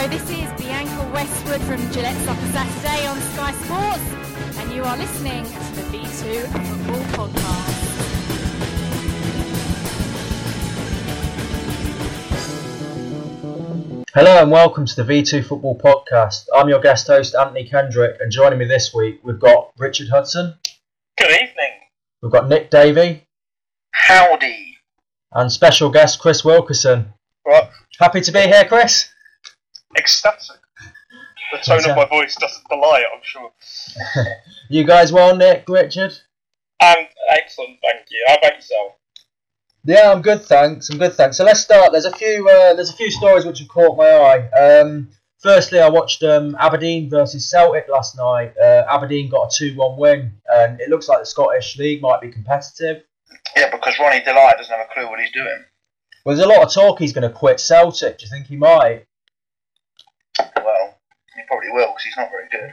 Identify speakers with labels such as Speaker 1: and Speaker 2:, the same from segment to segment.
Speaker 1: Hello, this is Bianca Westwood from Gillette Soccer Saturday on Sky Sports, and you are listening to the V2 Football Podcast.
Speaker 2: Hello and welcome to the V2 Football Podcast. I'm your guest host, Anthony Kendrick, and joining me this week, we've got Richard Hudson.
Speaker 3: Good evening.
Speaker 2: We've got Nick Davey.
Speaker 3: Howdy.
Speaker 2: And special guest, Chris Wilkerson.
Speaker 3: Right.
Speaker 2: Happy to be here, Chris?
Speaker 3: Ecstatic. The tone of my voice doesn't belie it, I'm sure.
Speaker 2: You guys well, Nick, Richard?
Speaker 3: I'm excellent, thank you. How about yourself?
Speaker 2: Yeah, I'm good, thanks. So let's start. There's a few stories which have caught my eye. Firstly, I watched Aberdeen versus Celtic last night. Aberdeen got a 2-1 win, and it looks like the Scottish League might be competitive.
Speaker 4: Yeah, because Ronnie Delay doesn't have a clue what he's doing.
Speaker 2: Well, there's a lot of talk he's going to quit Celtic. Do you think he might?
Speaker 4: Well, he probably will, because he's not very good.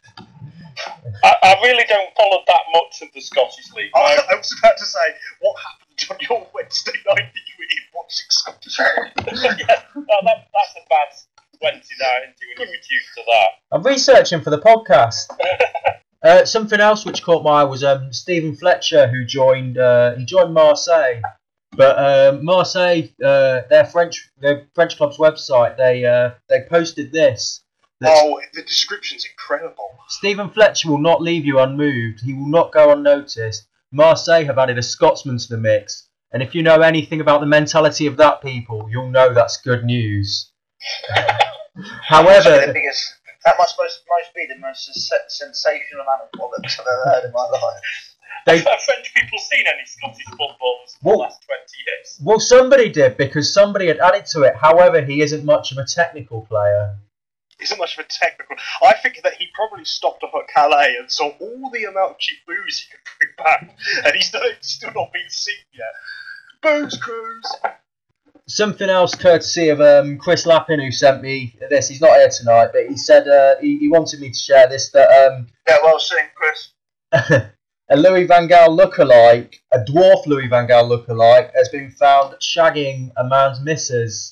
Speaker 3: I really don't follow that much of the Scottish League.
Speaker 5: I was about to say, what happened on your Wednesday night that you were in watching Scottish League?
Speaker 3: Yeah, that's a bad 20 now, and you were reduced to that.
Speaker 2: I'm researching for the podcast. Something else which caught my eye was Stephen Fletcher, who joined Marseille. But Marseille, their French club's website, they posted this.
Speaker 5: Oh, the description's incredible.
Speaker 2: Stephen Fletcher will not leave you unmoved. He will not go unnoticed. Marseille have added a Scotsman to the mix. And if you know anything about the mentality of that people, you'll know that's good news. However,
Speaker 4: that must be the most sensational amount of bollocks I've ever heard in my life.
Speaker 3: Have French people seen any Scottish footballers for the last 20 years?
Speaker 2: Well, somebody did, because somebody had added to it. However, he isn't much of a technical player.
Speaker 5: Isn't much of a technical. I think that he probably stopped up at Calais and saw all the amount of cheap booze he could bring back, and he's still not been seen yet. Booze cruise.
Speaker 2: Something else, courtesy of Chris Lappin, who sent me this. He's not here tonight, but he said he wanted me to share this. That
Speaker 4: yeah, well seen, Chris.
Speaker 2: A Louis van Gaal lookalike, a dwarf Louis van Gaal lookalike, has been found shagging a man's missus.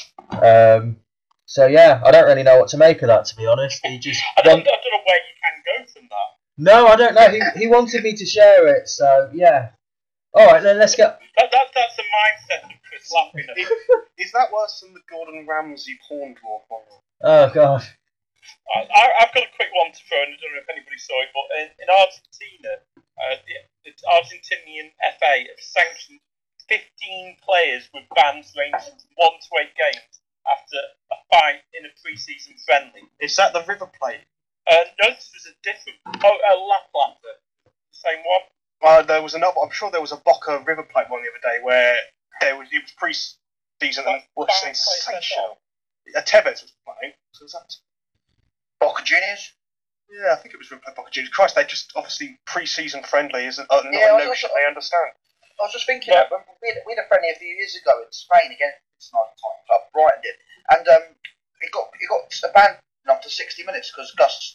Speaker 2: So yeah, I don't really know what to make of that, to be honest.
Speaker 3: I don't know where you can go from that.
Speaker 2: No, I don't know. He wanted me to share it, so yeah. All right, then let's go.
Speaker 3: That's the mindset of Chris Lappin.
Speaker 5: Is that worse than the Gordon Ramsay porn dwarf one?
Speaker 2: Oh god.
Speaker 3: I've got a quick one to throw in. I don't know if anybody saw it, but in Argentina, the Argentinian FA have sanctioned 15 players with bans ranging from 1 to 8 games after a fight in a pre-season friendly.
Speaker 5: Is that the River Plate?
Speaker 3: No, this was a different... La Plata. Same one.
Speaker 5: There was another... I'm sure there was a Boca River Plate one the other day where it was pre-season and was sensational. Tevez was playing. So was that...
Speaker 4: Boca Juniors?
Speaker 5: Yeah, I think it was Boca Juniors. Christ, they just obviously pre-season friendly isn't not a notion they understand.
Speaker 4: I was just thinking, we had a friendly a few years ago in Spain against this nice tiny club, Brighton did, and it got abandoned after 60 minutes because Gus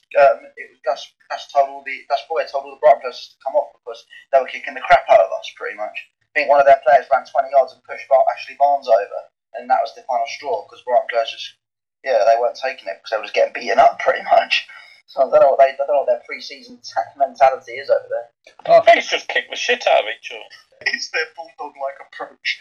Speaker 4: Boyer told all the Brighton players to come off because they were kicking the crap out of us pretty much. I think one of their players ran 20 yards and pushed Ashley Barnes over, and that was the final straw because Brighton players they weren't taking it because they were just getting beaten up pretty much. So I don't know what their pre-season mentality is over there.
Speaker 3: They just kick the shit out of each other.
Speaker 5: It's their bulldog-like approach.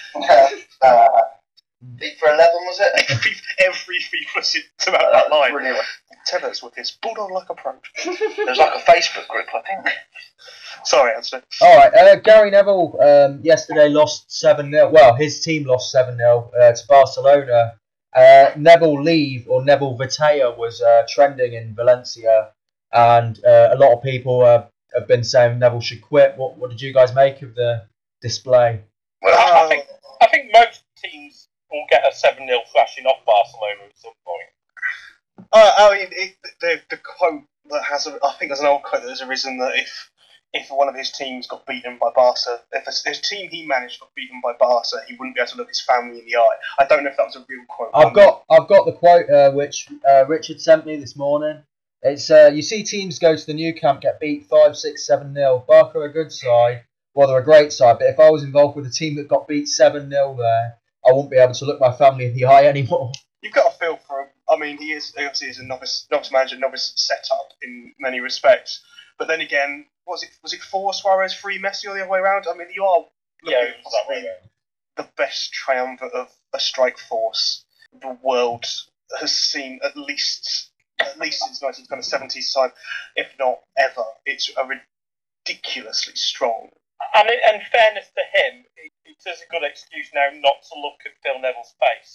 Speaker 4: FIFA 11 was it?
Speaker 5: Every FIFA since about that line.
Speaker 4: Brilliant.
Speaker 5: Tevez with his bulldog-like approach.
Speaker 4: There was like a Facebook group, I think.
Speaker 5: Sorry, Anthony.
Speaker 2: All right, Gary Neville yesterday lost 7-0. Well, his team lost 7-0 to Barcelona. Neville Vitaya was trending in Valencia, and a lot of people have been saying Neville should quit. What did you guys make of the display?
Speaker 3: Well, I think most teams will get a 7-0 thrashing off Barcelona at some point.
Speaker 5: The quote that I think there's an old quote that has arisen that if one of his teams got beaten by Barca, if a team he managed got beaten by Barca, he wouldn't be able to look his family in the eye. I don't know if that was a real quote.
Speaker 2: I've got the quote which Richard sent me this morning. It's you see teams go to the new camp, get beat 5, 6, 7-0. Barca are a good side. Well, they're a great side, but if I was involved with a team that got beat 7-0 there, I wouldn't be able to look my family in the eye anymore.
Speaker 5: You've got a feel for I mean, he is obviously is a novice manager, novice setup in many respects. But then again, was it 4 Suarez, 3 Messi, or the other way around? I mean, you are looking at possibly the best triumvirate of a strike force the world has seen at least since 1970s time, if not ever. It's a ridiculously strong.
Speaker 3: And in fairness to him, it's a good excuse now not to look at Phil Neville's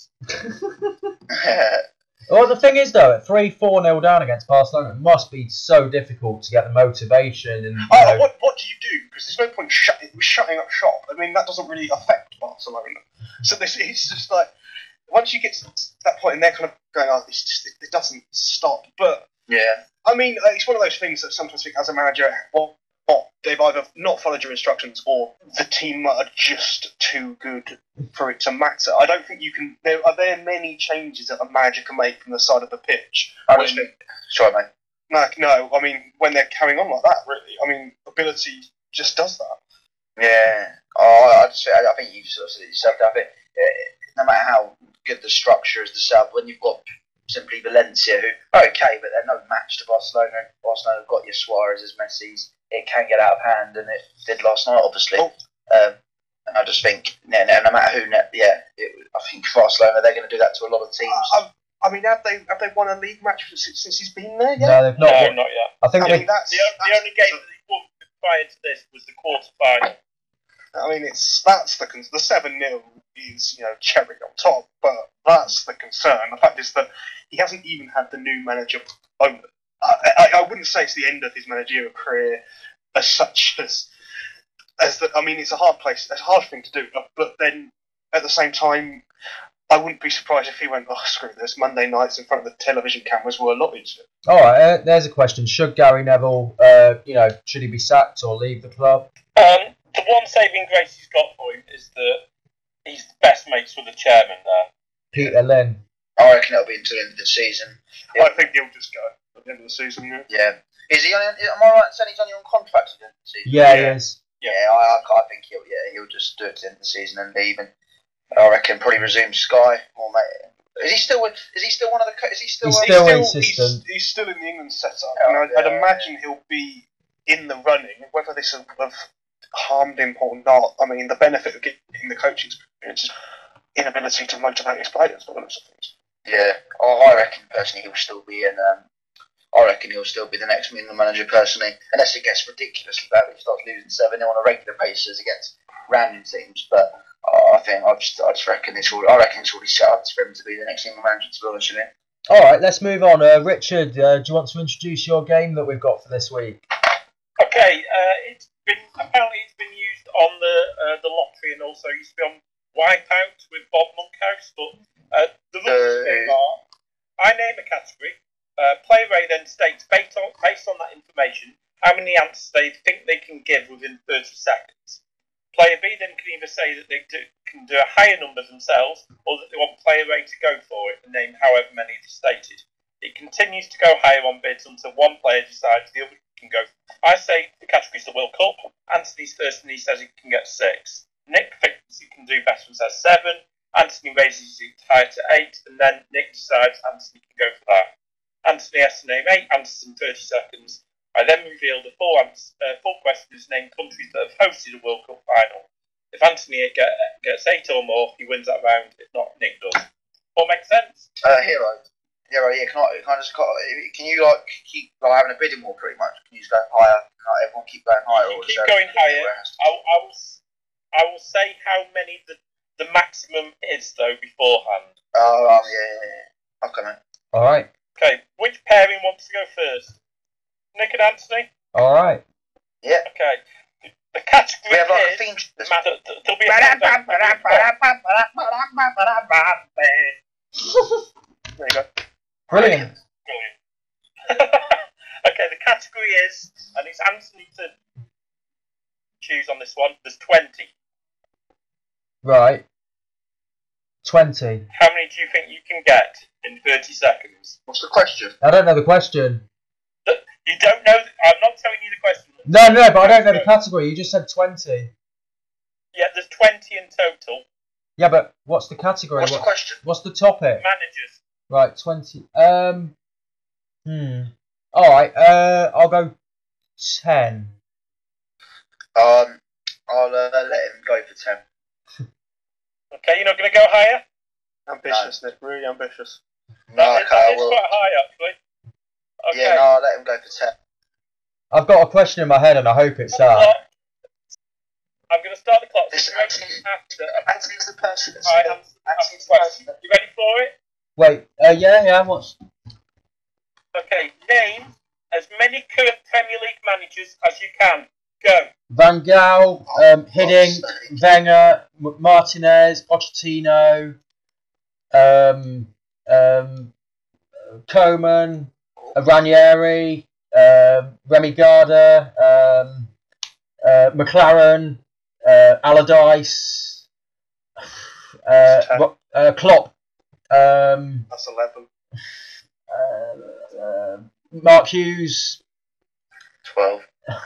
Speaker 3: face.
Speaker 2: Well, the thing is, though, at 3-4-0 down against Barcelona, it must be so difficult to get the motivation. And
Speaker 5: what do you do? Because there's no point shutting up shop. I mean, that doesn't really affect Barcelona. So it's just like, once you get to that point and they're kind of going, oh, it doesn't stop. But,
Speaker 4: yeah.
Speaker 5: I mean, it's one of those things that sometimes think as a manager, well, they've either not followed your instructions or the team are just too good for it to matter. I don't think you can. There are many changes that a manager can make from the side of the pitch.
Speaker 4: Sorry, mate.
Speaker 5: No. I mean, when they're carrying on like that, really. I mean, ability just does that.
Speaker 4: Yeah. I think you sort of said it yourself. I think no matter how good the structure is, the sub, when you've got simply Valencia, who are okay, but they're no match to Barcelona. Barcelona have got your Suarez's, Messi's. It can get out of hand, and it did last night, obviously. And I just think, no matter who, I think Barcelona, they're going to do that to a lot of teams.
Speaker 5: I mean, have they won a league match since he's been there yet?
Speaker 2: No, they've not.
Speaker 3: No, not yet.
Speaker 2: I think
Speaker 5: that's
Speaker 3: the only game that they won prior to this was the quarter-final.
Speaker 5: I mean, that's the 7-0 is cherry on top, but that's the concern. The fact is that he hasn't even had the new manager. I wouldn't say it's the end of his managerial career as such as that. I mean, it's a hard thing to do. But then at the same time, I wouldn't be surprised if he went, oh, screw this. Monday nights in front of the television cameras were a lot easier.
Speaker 2: All right, there's a question. Should Gary Neville, should he be sacked or leave the club?
Speaker 3: The one saving grace he's got for him is that he's best mates with the chairman there.
Speaker 2: Peter Lynn.
Speaker 4: I reckon it'll be until the end of the season. Yeah.
Speaker 5: I think he'll just go at the end of the season.
Speaker 4: Yeah. Is he? Am I right in saying he's only on contract at the end of the season?
Speaker 2: Yeah, he is.
Speaker 4: Yeah, I think he'll just do it to the end of the season and leave. And I reckon probably resume Sky. Or mate, is he still one of the? Is he still?
Speaker 5: He's still in the England setup, and I'd imagine he'll be in the running. Whether this will have harmed him or not, I mean, the benefit of getting the coaching experience is inability to motivate his players. But those things.
Speaker 4: Yeah, I reckon personally he'll still be in. I reckon he'll still be the next England manager personally, unless it gets ridiculously bad. He starts losing 7-0 on a regular basis against random teams, but. I just reckon it's already set up for him to be the next England manager, to be honest with you.
Speaker 2: All right, let's move on. Richard, do you want to introduce your game that we've got for this week?
Speaker 3: Okay, it's been used on the lottery and also used to be on Wipeout with Bob Monkhouse, but the rules are: I name a category. Player A then states based on that information how many answers they think they can give within 30 seconds. Player B then can either say that they can do a higher number themselves, or that they want player A to go for it and name however many they stated. It continues to go higher on bids until one player decides the other can go. I say the category's the World Cup. Anthony's first and he says he can get 6. Nick thinks he can do better and says 7. Anthony raises it higher to 8, and then Nick decides Anthony can go for that. Anthony has to name 8 answers in 30 seconds. I then reveal the full questions, name countries that have hosted a World Cup final. If Anthony gets 8 or more, he wins that round. If not, Nick does. All makes sense?
Speaker 4: Hero, yeah. Can you keep having a bidding war pretty much? Can you just go higher? Can everyone keep going higher?
Speaker 3: You keep going higher. I will say how many the maximum is though beforehand.
Speaker 4: Yeah. Okay, mate.
Speaker 2: All right.
Speaker 3: Okay, which pairing wants to go first? Nick and Anthony?
Speaker 2: All right.
Speaker 4: Yeah.
Speaker 3: Okay. The category
Speaker 4: we have like
Speaker 3: is...
Speaker 4: a theme.
Speaker 3: There'll be a
Speaker 5: There you go.
Speaker 2: Brilliant.
Speaker 3: Okay, the category is, and it's Anthony to choose on this one, there's 20.
Speaker 2: Right. 20.
Speaker 3: How many do you think you can get in 30 seconds?
Speaker 4: What's the question?
Speaker 2: I don't know the question.
Speaker 3: You don't know, I'm not telling you the question.
Speaker 2: No, but I don't know the category. You just said 20.
Speaker 3: Yeah, there's 20 in total.
Speaker 2: Yeah, but what's the category?
Speaker 4: What's the question?
Speaker 2: What's the topic?
Speaker 3: Managers.
Speaker 2: Right, 20. All right. I'll go 10.
Speaker 4: I'll let him go for 10.
Speaker 3: Okay, you're not going to go higher?
Speaker 5: Ambitious, Nick. Really ambitious.
Speaker 4: No, okay, I
Speaker 3: That is
Speaker 4: will.
Speaker 3: quite high, actually. Okay.
Speaker 4: Yeah, no, I'll let him go for 10.
Speaker 2: I've got a question in my head, and I hope it's that.
Speaker 3: I'm going to start the clock.
Speaker 4: This
Speaker 3: After
Speaker 4: Anthony's the person that's
Speaker 3: I answer the question. You ready for it?
Speaker 2: Wait. Yeah. What's?
Speaker 3: Okay. Name as many current Premier League managers as you can. Go.
Speaker 2: Van Gaal, Hiddink, Wenger, Martinez, Pochettino, Koeman, Ranieri, Remy Gardner, McLaren, Allardyce, Klopp,
Speaker 5: That's 11.
Speaker 2: Mark Hughes.
Speaker 4: 12.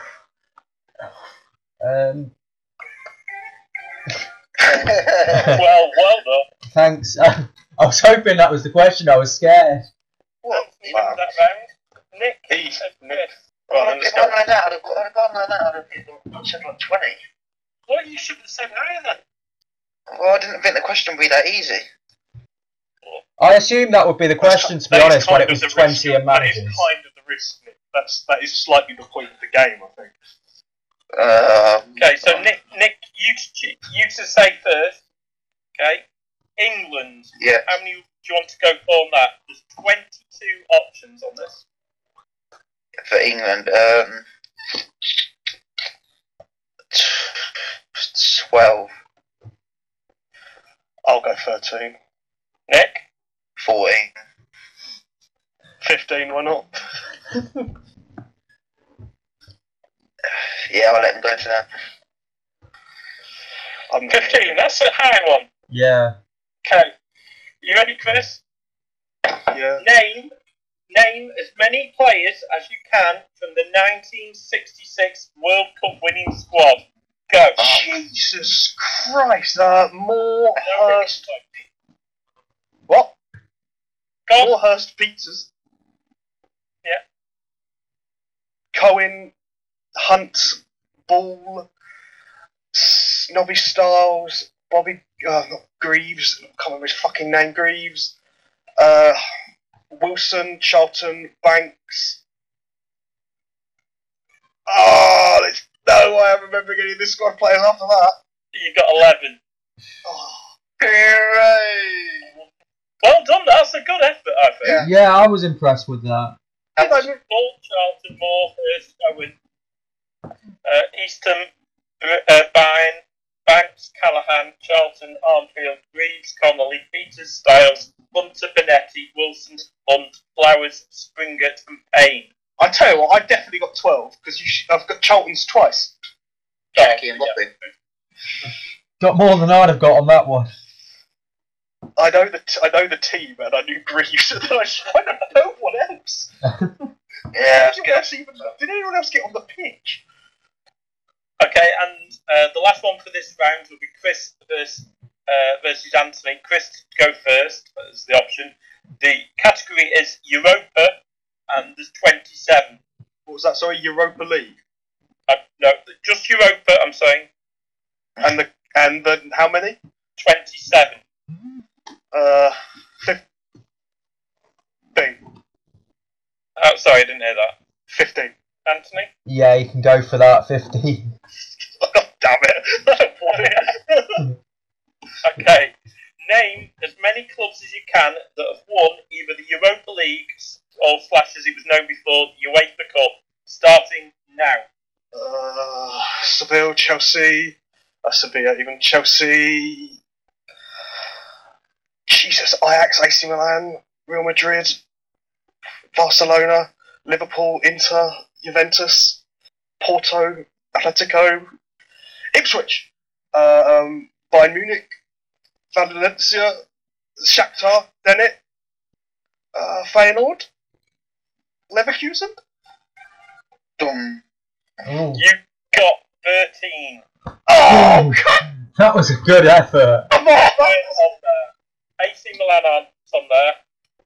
Speaker 3: Well done.
Speaker 2: Thanks. I was hoping that was the question. I was scared.
Speaker 3: Anthony wins that round. Nick.
Speaker 5: He's
Speaker 3: Nick.
Speaker 5: Right,
Speaker 4: If I'd known that, I'd have said like 20.
Speaker 3: Well, you should have said higher then.
Speaker 4: Well, I didn't think the question would be that easy.
Speaker 2: I assumed that would be the question, to be
Speaker 5: That is
Speaker 2: honest, when
Speaker 5: kind
Speaker 2: it
Speaker 5: of
Speaker 2: was
Speaker 5: the risk.
Speaker 2: 20 and
Speaker 5: That is
Speaker 2: managers.
Speaker 5: kind of the risk, Nick. That is slightly the point of the game, I think.
Speaker 3: Okay, so Nick, you to say first. Okay. England.
Speaker 4: Yeah.
Speaker 3: How many do you want to go for on that? There's 22 options on this.
Speaker 4: For England, 12,
Speaker 5: I'll go 13.
Speaker 3: Nick?
Speaker 4: 14.
Speaker 5: 15, why not?
Speaker 4: Yeah, I'll let him go for that.
Speaker 3: 15, that's a high one.
Speaker 2: Yeah.
Speaker 3: Okay. You ready, Chris?
Speaker 5: Yeah.
Speaker 3: Name as many players as you can from the 1966 World Cup winning squad. Go.
Speaker 5: Jesus Christ, more
Speaker 3: No,
Speaker 5: Hurst. What?
Speaker 3: Go on.
Speaker 5: More Hurst pizzas.
Speaker 3: Yeah.
Speaker 5: Cohen, Hunt, Ball, Snobby Styles, Bobby, not Greaves, I can't remember his fucking name, Greaves, Wilson, Charlton, Banks. Oh, there's no way I remember any of this squad players after that.
Speaker 3: You got 11.
Speaker 5: Oh,
Speaker 4: Hooray!
Speaker 3: Well done, that's a good effort, I think.
Speaker 4: Yeah.
Speaker 2: Yeah, I was impressed with that.
Speaker 3: Ball, Charlton, Moore, Hurst, Owen, Easton, Byrne, Banks, Callahan, Charlton, Armfield, Reeves, Connolly, Peters, Styles, Hunter, Benetti, Wilson, Hunt, Flowers, Springett, and Payne.
Speaker 5: I tell you what, I definitely got 12 because I've got Charlton's twice.
Speaker 4: Jackie and Bobby.
Speaker 2: Got more than I'd have got on that one.
Speaker 5: I know the team and I knew Greaves, and then I don't know what else.
Speaker 4: Yeah,
Speaker 5: Did anyone else get on the pitch?
Speaker 3: Okay, and the last one for this round will be Chris versus Anthony. Chris, go first as the option. The category is Europa, and there's 27.
Speaker 5: What was that? Sorry, Europa League.
Speaker 3: No, just Europa. I'm saying
Speaker 5: And the how many?
Speaker 3: 27.
Speaker 5: 15.
Speaker 3: Oh, sorry, I didn't hear that.
Speaker 5: 15.
Speaker 3: Anthony.
Speaker 2: Yeah, you can go for that. 15.
Speaker 5: God damn it!
Speaker 3: Okay. Name as many clubs as you can that have won either the Europa League or / as it was known before, the UEFA Cup, starting now.
Speaker 5: Seville, Chelsea, Sevilla, even Chelsea. Jesus, Ajax, AC Milan, Real Madrid, Barcelona, Liverpool, Inter, Juventus, Porto, Atletico, Ipswich, Bayern Munich, Valencia, Shakhtar, Zenit, Feyenoord, Leverkusen.
Speaker 4: Dum.
Speaker 2: Oh.
Speaker 3: You got 13.
Speaker 5: Oh,
Speaker 2: That was a good effort.
Speaker 5: come on!
Speaker 3: On there. AC Milan aren't on there.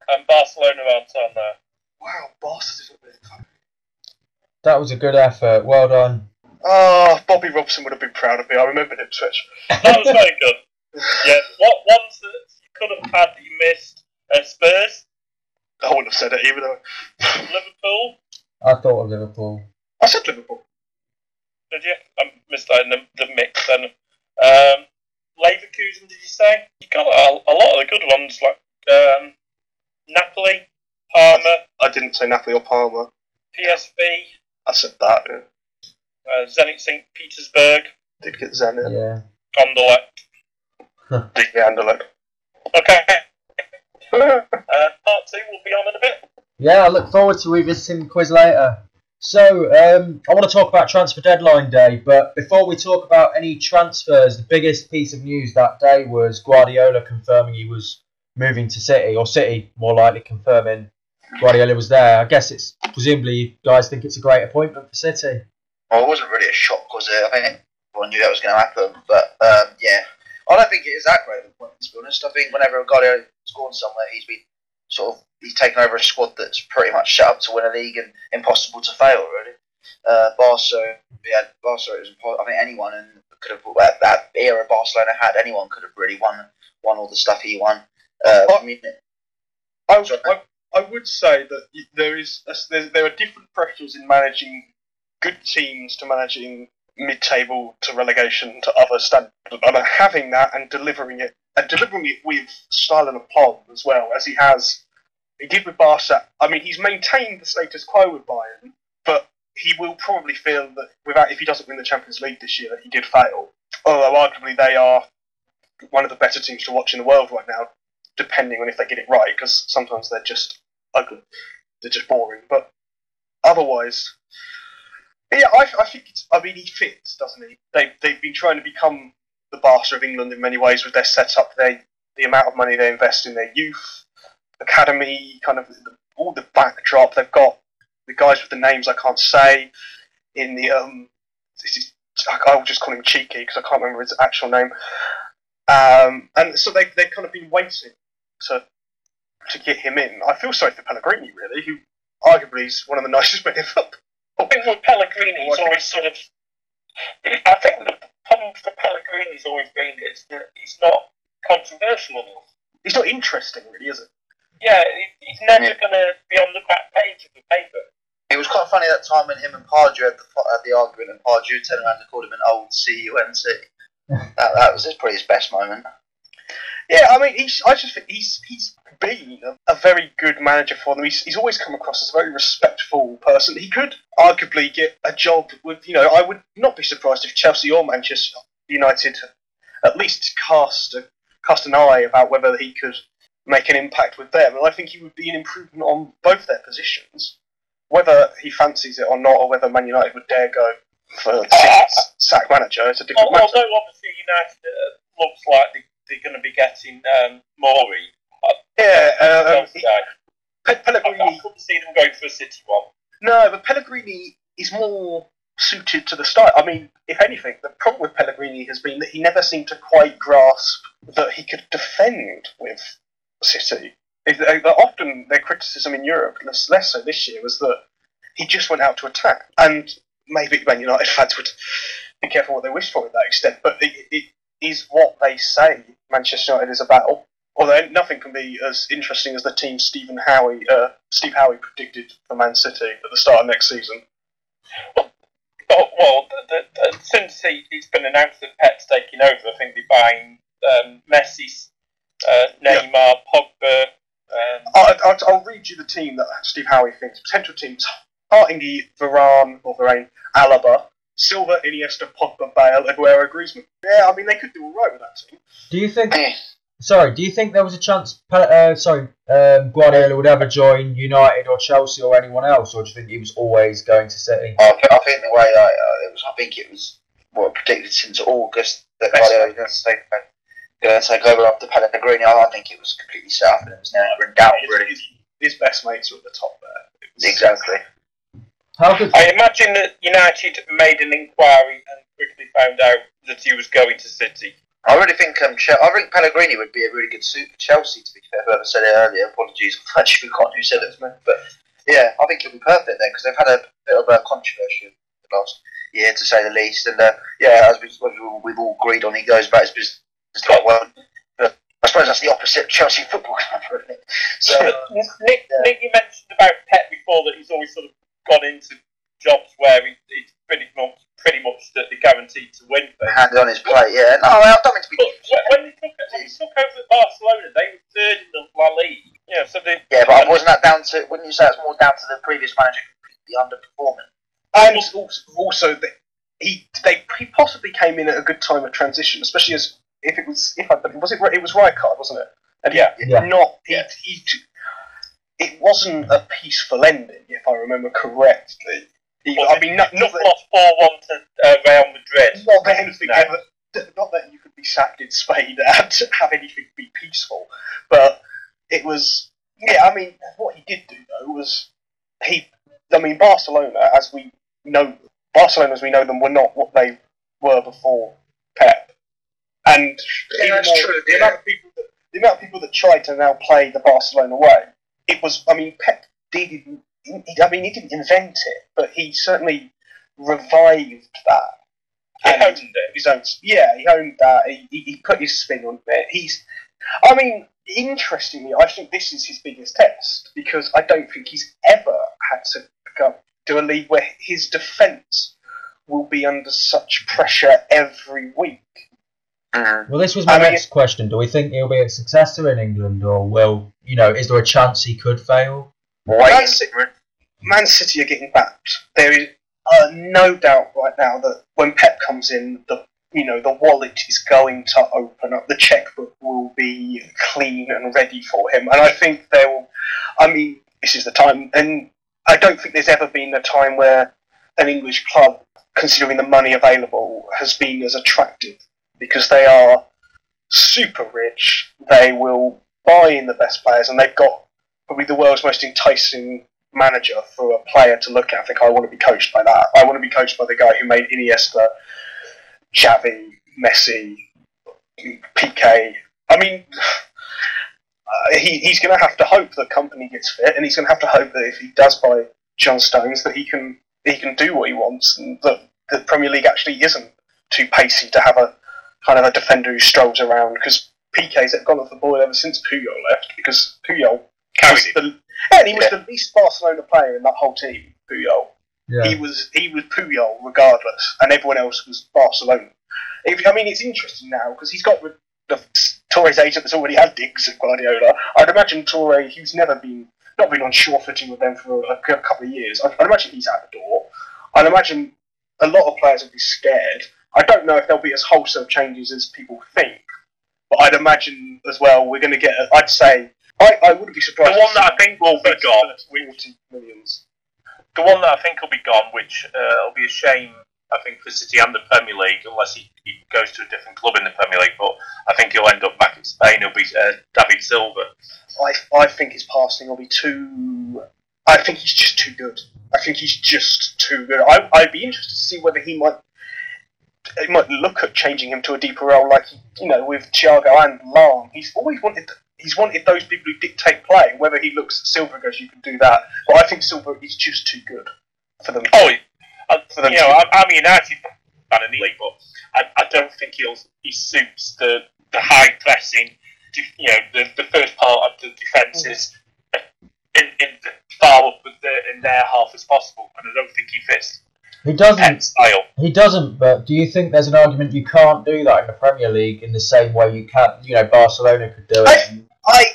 Speaker 3: And Barcelona aren't on there.
Speaker 5: Wow, Barca didn't win.
Speaker 2: That was a good effort. Well done.
Speaker 5: Oh, Bobby Robson would have been proud of me. I remembered Ipswich.
Speaker 3: That was very good. Yeah. What ones that you could have had that you missed? Spurs,
Speaker 5: I wouldn't have said it even though.
Speaker 3: Liverpool.
Speaker 2: I thought of Liverpool.
Speaker 5: I said Liverpool.
Speaker 3: Did you? I missed that in the mix then. Leverkusen, did you say? You got a lot of the good ones like Napoli, Parma,
Speaker 5: I didn't say Napoli or Parma.
Speaker 3: PSV,
Speaker 5: I said that. Yeah.
Speaker 3: Zenit St. Petersburg,
Speaker 5: Did get Zenit.
Speaker 2: Yeah.
Speaker 3: Anderlecht.
Speaker 5: Did get Anderlecht.
Speaker 3: Okay. Part 2 will be on in a bit.
Speaker 2: Yeah, I look forward to revisiting the quiz later. So, I want to talk about transfer deadline day, but before we talk about any transfers, the biggest piece of news that day was Guardiola confirming he was moving to City, or City more likely confirming Guardiola was there. I guess it's presumably you guys think it's a great appointment for City.
Speaker 4: Well, it wasn't really a shock, was it? I think everyone knew that was going to happen, but yeah. I don't think it is that great of a point, to be honest. I think whenever Guardiola's gone somewhere, he's taken over a squad that's pretty much set up to win a league and impossible to fail, really. Barca, it was I think anyone could have, that era Barcelona had, anyone could have really won all the stuff he won.
Speaker 5: I would say that there are different pressures in managing good teams to managing mid-table to relegation to other standards, and having that and delivering it with style and aplomb as well, as he did with Barca. I mean, he's maintained the status quo with Bayern, but he will probably feel that if he doesn't win the Champions League this year, that he did fail. Although arguably they are one of the better teams to watch in the world right now, depending on if they get it right, because sometimes they're just ugly, they're just boring. But otherwise, yeah, I think he fits, doesn't he? They've been trying to become the Barca of England in many ways with their setup. The amount of money they invest in their youth academy, kind of all the backdrop. They've got the guys with the names I can't say in the I'll just call him Cheeky because I can't remember his actual name. And so they've kind of been waiting to get him in. I feel sorry for Pellegrini, really, who arguably is one of the nicest men in football.
Speaker 3: I think with Pellegrini, he's always sort of. I think the problem for Pellegrini's always been is that he's not controversial enough.
Speaker 5: He's not interesting, really, is it?
Speaker 3: Yeah, he's never going to be on the back page of the paper.
Speaker 4: It was quite funny that time when him and Pardew had the argument, and Pardew turned around and called him an old CUNC. that was probably his best moment.
Speaker 5: Yeah, I mean, I just think he's been a very good manager for them. He's always come across as a very respectful person. He could arguably get a job with, I would not be surprised if Chelsea or Manchester United at least cast an eye about whether he could make an impact with them. And I think he would be an improvement on both their positions. Whether he fancies it or not, or whether Man United would dare go for the sack manager, it's a different matter.
Speaker 3: Although obviously United looks like they're going to be getting Maury.
Speaker 5: Pellegrini.
Speaker 3: I couldn't see them going for a City one.
Speaker 5: No, but Pellegrini is more suited to the style. I mean, if anything, the problem with Pellegrini has been that he never seemed to quite grasp that he could defend with City. Often their criticism in Europe, less so this year, was that he just went out to attack. And maybe Man United fans would be careful what they wish for to that extent, but it is what they say Manchester United is about. Although nothing can be as interesting as the team Steve Howie predicted for Man City at the start of next season.
Speaker 3: Well, since it's been announced that Pep's taking over, I think they're buying Messi, Neymar, Pogba.
Speaker 5: I'll read you the team that Steve Howie thinks. Potential teams: Hartingy, Varane, Alaba, Silva, Iniesta, Pogba, Bale, Aguero, Griezmann. Yeah, I mean they could do all right with that team.
Speaker 2: Do you think there was a chance Guardiola would ever join United or Chelsea or anyone else, or do you think he was always going to City?
Speaker 4: I think the way that it was predicted since August that Guardiola was going to take over after Pellegrini. I think it was completely set up and it was now written down. Really,
Speaker 5: his best mates were at the top there.
Speaker 4: Exactly.
Speaker 3: I imagine that United made an inquiry and quickly found out that he was going to City.
Speaker 4: I really think I think Pellegrini would be a really good suit for Chelsea. To be fair, whoever said it earlier, apologies, I've actually forgotten who said it to me. But yeah, I think he'll be perfect there because they've had a bit of a controversy the last year, to say the least. And yeah, as we've all agreed on, he goes back. It's not well. But I suppose that's the opposite of Chelsea Football Club, isn't it? So
Speaker 3: Nick, you mentioned about Pep before that he's always sort of gone into jobs where it's pretty much that they're guaranteed to win.
Speaker 4: Hand on his plate, yeah. No, I don't mean to be.
Speaker 3: But when he took over at Barcelona, they were third in the La Liga. Yeah, so
Speaker 4: yeah, but wasn't that down to? Wouldn't you say it's more down to the previous manager completely underperforming?
Speaker 5: And also that he possibly came in at a good time of transition, especially as it was Rijkaard, wasn't it? And it wasn't a peaceful ending, if I remember correctly.
Speaker 3: Not lost 4-1 to Real Madrid.
Speaker 5: Not that you could be sacked in Spain and have anything be peaceful, but it was. Yeah, I mean, what he did do though was Barcelona, as we know them, were not what they were before Pep, and the amount of people that tried to now play the Barcelona way. It was. I mean, Pep didn't. He didn't invent it, but he certainly revived that.
Speaker 3: He owned it.
Speaker 5: He owned that. He put his spin on it. Interestingly, I think this is his biggest test because I don't think he's ever had to go to a league where his defence will be under such pressure every week.
Speaker 2: Well, this was my next question. Do we think he'll be a successor in England, or is there a chance he could fail?
Speaker 5: Man City are getting backed. There is no doubt right now that when Pep comes in, the wallet is going to open up. The checkbook will be clean and ready for him. And I think they will. I mean, this is the time, and I don't think there's ever been a time where an English club, considering the money available, has been as attractive because they are super rich. They will buy in the best players, and they've got probably the world's most enticing manager for a player to look at. I think I want to be coached by that. I want to be coached by the guy who made Iniesta, Xavi, Messi, Piqué. I mean, he's going to have to hope that company gets fit, and he's going to have to hope that if he does buy John Stones, that he can do what he wants, and that the Premier League actually isn't too pacey to have a kind of a defender who strolls around. Because Piqué's gone off the board ever since Puyol left, because Puyol was the least Barcelona player in that whole team. Puyol. Yeah. He was Puyol regardless, and everyone else was Barcelona. It's interesting now because he's got the Touré's agent that's already had digs at Guardiola. I'd imagine Touré, who's not been on sure footing with them for a couple of years. I'd imagine he's out the door. I'd imagine a lot of players will be scared. I don't know if there'll be as wholesale changes as people think, but I'd imagine as well we're going to get. I'd say I wouldn't be surprised.
Speaker 3: The one that I think will be gone,
Speaker 5: 40 millions.
Speaker 3: The one that I think will be gone, which will be a shame, I think, for City and the Premier League, unless he goes to a different club in the Premier League. But I think he'll end up back in Spain. He'll be David Silva.
Speaker 5: I think his passing will be too. I think he's just too good. I think he's just too good. I'd be interested to see whether he might look at changing him to a deeper role, like with Thiago and Lahm. He's always wanted those people who dictate play. Whether he looks at Silva and goes, "You can do that," but I think Silva is just too good for them.
Speaker 3: I'm a United fan in the league, but I don't think he suits the high pressing. The first part of the defence is in far up in their half as possible, and I don't think he fits.
Speaker 2: He doesn't, but do you think there's an argument you can't do that in the Premier League in the same way you can, Barcelona could do it?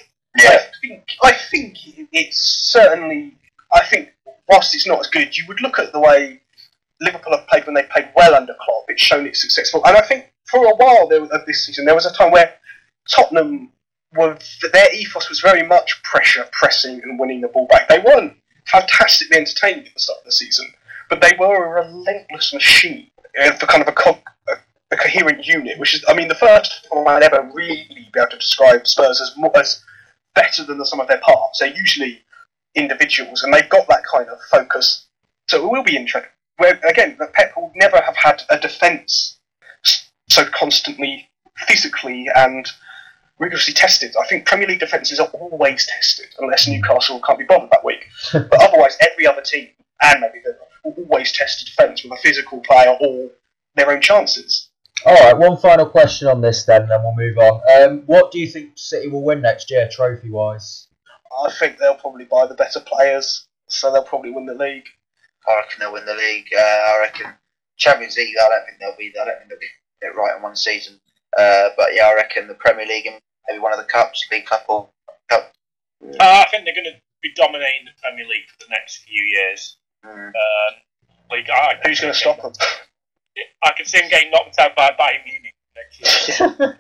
Speaker 5: I think it's certainly. I think whilst it's not as good, you would look at the way Liverpool have played when they played well under Klopp. It's shown it's successful, and I think for a while this season there was a time where Tottenham their ethos was very much pressure, pressing, and winning the ball back. They weren't fantastically entertaining at the start of the season, but they were a relentless machine for kind of a coherent unit, which is, the first time I'd ever really be able to describe Spurs as better than the sum of their parts. They're usually individuals, and they've got that kind of focus. So it will be interesting. Where again, Pep will never have had a defence so constantly physically and rigorously tested. I think Premier League defences are always tested, unless Newcastle can't be bothered that week. But otherwise, every other team, and maybe Villa, will always test a defence with a physical player or their own chances.
Speaker 2: All right, one final question on this then we'll move on. What do you think City will win next year, trophy-wise?
Speaker 5: I think they'll probably buy the better players, so they'll probably win the league.
Speaker 4: I reckon they'll win the league. I reckon Champions League, I don't think they'll get it right in one season. But yeah, I reckon the Premier League and maybe one of the cups, League Cup or Cup.
Speaker 3: I think they're going to be dominating the Premier League for the next few years.
Speaker 5: Who's going to stop them?
Speaker 3: I can see them getting knocked out by Bayern Munich next year.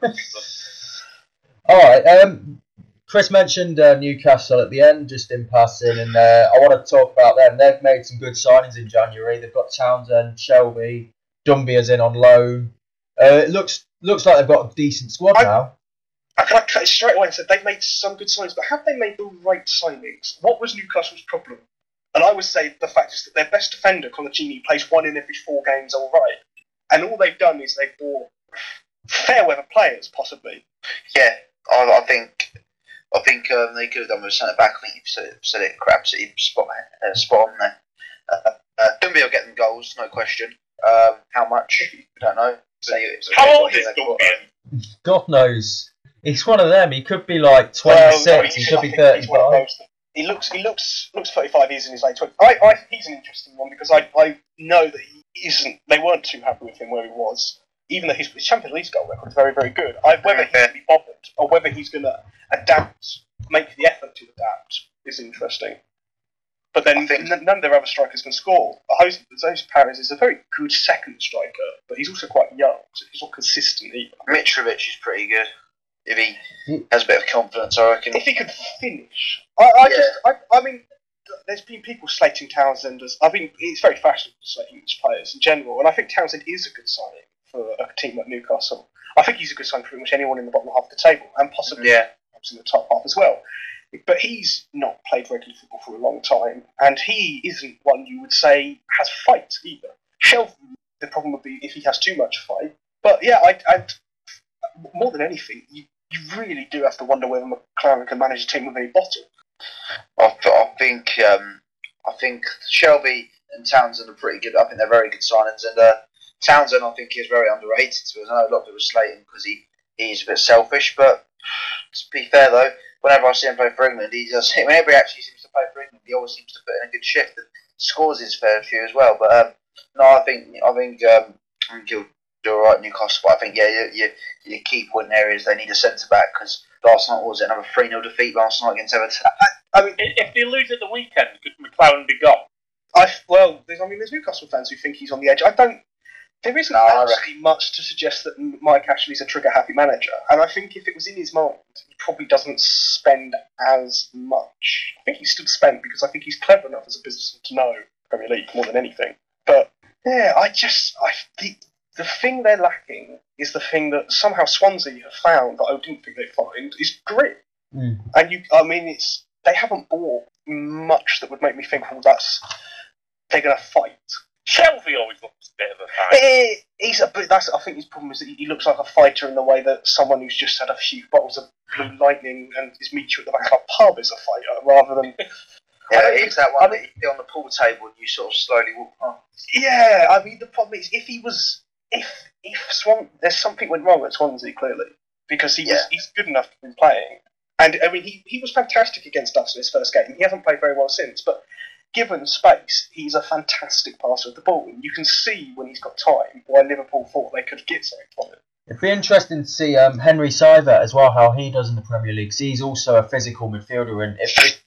Speaker 2: All right. Chris mentioned Newcastle at the end, just in passing, and I want to talk about them. They've made some good signings in January. They've got Townsend, Shelby, Dumbia's in on loan. It looks like they've got a decent squad now.
Speaker 5: I can cut it straight away and said they've made some good signings, but have they made the right signings? What was Newcastle's problem? And I would say the fact is that their best defender, Colaccini, plays 1 in every 4 games all right. And all they've done is they've bought fair weather players, possibly.
Speaker 4: Yeah, I think they could have done with centre back. I think you've said it crap, so you've spot on there. Dumbia will get them goals, no question. How much? I don't know.
Speaker 3: How old is Dumbia?
Speaker 2: God knows. He's one of them. He could be like 26. He could be 35.
Speaker 5: He looks 35 years in his late 20s. He's an interesting one because I know that he isn't. They weren't too happy with him where he was, even though his Champions League goal record is very, very good. Whether he's going to be bothered or whether he's going to adapt, make the effort to adapt, is interesting. But then none of their other strikers can score. Jose Perez is a very good second striker, but he's also quite young, so he's not consistent either.
Speaker 4: Mitrovic is pretty good. If he has a bit of confidence, I reckon.
Speaker 5: If he could finish. I mean, there's been people slating Townsend as... I mean, it's very fashionable slating these players in general, and I think Townsend is a good signing for a team like Newcastle. I think he's a good signing for pretty much anyone in the bottom half of the table, and possibly in the top half as well. But he's not played regular football for a long time, and he isn't one you would say has fight either. Shelby, the problem would be if he has too much fight. But yeah, I'd more than anything, you really do have to wonder whether McLaren can manage a team with any bottle.
Speaker 4: I think Shelby and Townsend are pretty good. I think they're very good signings, and Townsend I think is very underrated. So I know a lot of people slate him because he's a bit selfish, but to be fair though, whenever I see him play for England, whenever he actually seems to play for England, he always seems to put in a good shift and scores his fair few as well. But no, I think he'll do all right, Newcastle. But I think your key point there is they need a centre back because last night was another 3-0 defeat last night against Everton.
Speaker 3: I mean, if they lose at the weekend, could McLaren be gone?
Speaker 5: There's Newcastle fans who think he's on the edge. There isn't actually much to suggest that Mike Ashley's a trigger-happy manager, and I think if it was in his mind, he probably doesn't spend as much. I think he's still spent because I think he's clever enough as a businessman to know Premier League more than anything. But yeah, the thing they're lacking is the thing that somehow Swansea have found that I didn't think they'd find is grit. And they haven't bought much that would make me think, they're going to fight.
Speaker 3: Shelby always looks a bit of a fighter.
Speaker 5: I think his problem is that he looks like a fighter in the way that someone who's just had a few bottles of Blue Lightning and is meet you at the back of a pub is a fighter, rather than...
Speaker 4: Yeah, it's that one that you be on the pool table and you sort of slowly walk past.
Speaker 5: Yeah, I mean, the problem is, there's something went wrong at Swansea, clearly, because he's good enough to be playing. And, I mean, he was fantastic against us in his first game. He hasn't played very well since, but given space, he's a fantastic passer of the ball. And you can see when he's got time why Liverpool thought they could get something from it.
Speaker 2: It'd be interesting to see Henry Saivet as well, how he does in the Premier League. He's also a physical midfielder. And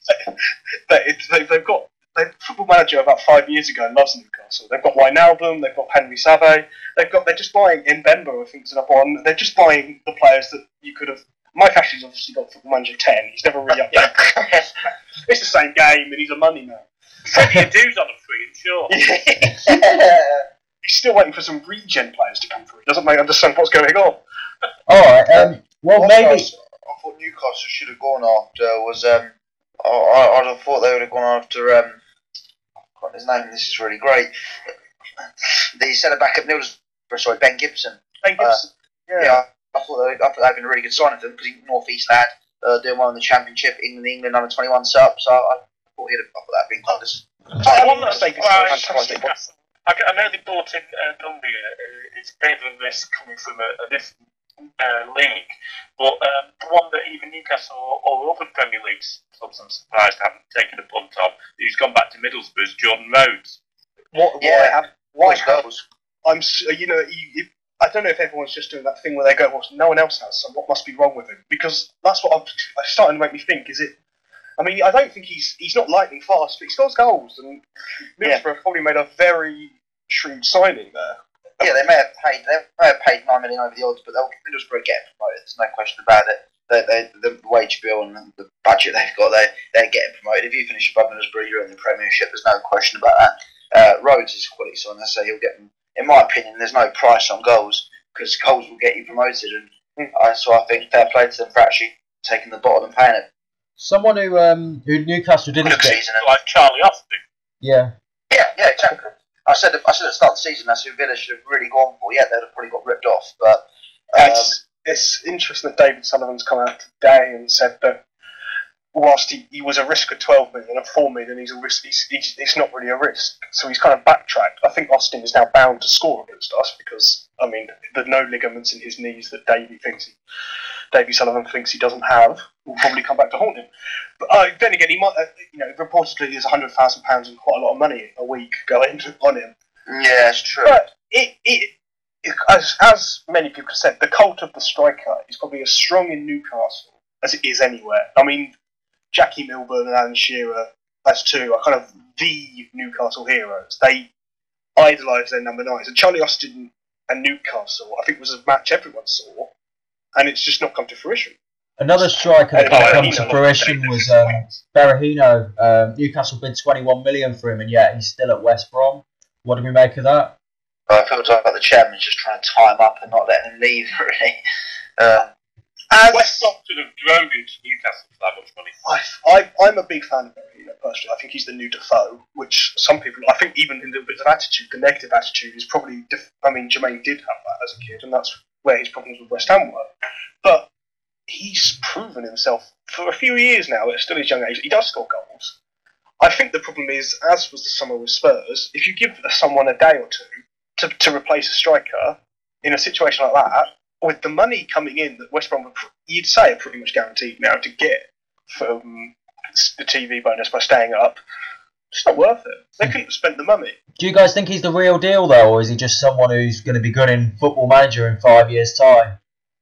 Speaker 5: they've got Football Manager about 5 years ago loves Newcastle. They've got Wijnaldum, they've got Henry Saivet, they're just buying Mbemba, I think, is up on. They're just buying the players that you could have. Mike Ashley's obviously got Football Manager 10. He's never really up there. It's the same game, and he's a money man.
Speaker 3: Your dude's on a free, I'm sure.
Speaker 5: He's still waiting for some regen players to come through. He doesn't understand what's going on.
Speaker 2: All right. Maybe.
Speaker 4: I thought Newcastle should have gone after was. I'd have thought they would have gone after. I've got his name. This is really great. The centre back at Middlesbrough, Ben Gibson.
Speaker 5: Ben Gibson.
Speaker 4: Yeah, thought they'd been a really good sign of them because North East lad doing well in the Championship, England under 21 sub. So I thought that'd been quite good.
Speaker 3: I know they bought in Dumbia. It's a bit of a risk coming from a different league, but the one that even Newcastle or other Premier League clubs, I'm surprised, haven't taken a punt on, who's gone back to Middlesbrough, is Jordan Rhodes.
Speaker 4: Why goes?
Speaker 5: I don't know if everyone's just doing that thing where they go, well, no one else has, so what must be wrong with him? Because that's what I'm starting to make me think. Is it? I mean, I don't think he's not lightning fast, but he scores goals, and Middlesbrough probably made a very shrewd signing there.
Speaker 4: Yeah, they may have paid 9 million over the odds, but Middlesbrough get promoted. There's no question about it. The wage bill and the budget they've got, they're getting promoted. If you finish above Middlesbrough, you're in the Premiership. There's no question about that. Rhodes is a quality signing, so he'll get them. In my opinion, there's no price on goals because goals will get you promoted, and so I think fair play to them for actually taking the bottle and paying it.
Speaker 2: Someone who Newcastle didn't
Speaker 3: get, season, like Charlie Austin.
Speaker 2: Yeah,
Speaker 4: exactly. I said at the start of the season that's who Villa should have really gone for. Yeah, they'd have probably got ripped off, but
Speaker 5: it's interesting that David Sullivan's come out today and said that whilst he was a risk of 12 million and 4 million, he's a risk. It's not really a risk. So he's kind of backtracked. I think Austin is now bound to score against us because the no ligaments in his knees that Davy Sullivan thinks he doesn't have will probably come back to haunt him. But then again, he might. Reportedly, there's £100,000 and quite a lot of money a week going on him.
Speaker 4: Yeah, it's true.
Speaker 5: But as many people have said, the cult of the striker is probably as strong in Newcastle as it is anywhere. I mean, Jackie Milburn and Alan Shearer, as two, are kind of the Newcastle heroes. They idolise their number 9s. And Charlie Austin and Newcastle, I think, was a match everyone saw, and it's just not come to fruition.
Speaker 2: Another striker that didn't come to fruition was Berahino. Newcastle bid 21 million for him, and yet he's still at West Brom. What do we make of that?
Speaker 4: I feel like the chairman's just trying to tie him up and not letting him leave, really.
Speaker 3: West Brom should have drove into Newcastle for that much money.
Speaker 5: I'm a big fan of Berahino, personally. I think he's the new Defoe, which some people, I think even in the bit of attitude, the negative attitude is probably, Jermaine did have that as a kid, and that's where his problems with West Ham were. But he's proven himself for a few years now at still his young age. He does score goals. I think the problem is, as was the summer with Spurs, if you give someone a day or two to replace a striker in a situation like that, with the money coming in that West Brom, you'd say, are pretty much guaranteed now to get from the TV bonus by staying up, it's not worth it. They couldn't have spent the money.
Speaker 2: Do you guys think he's the real deal, though, or is he just someone who's going to be good in Football Manager in 5 years' time?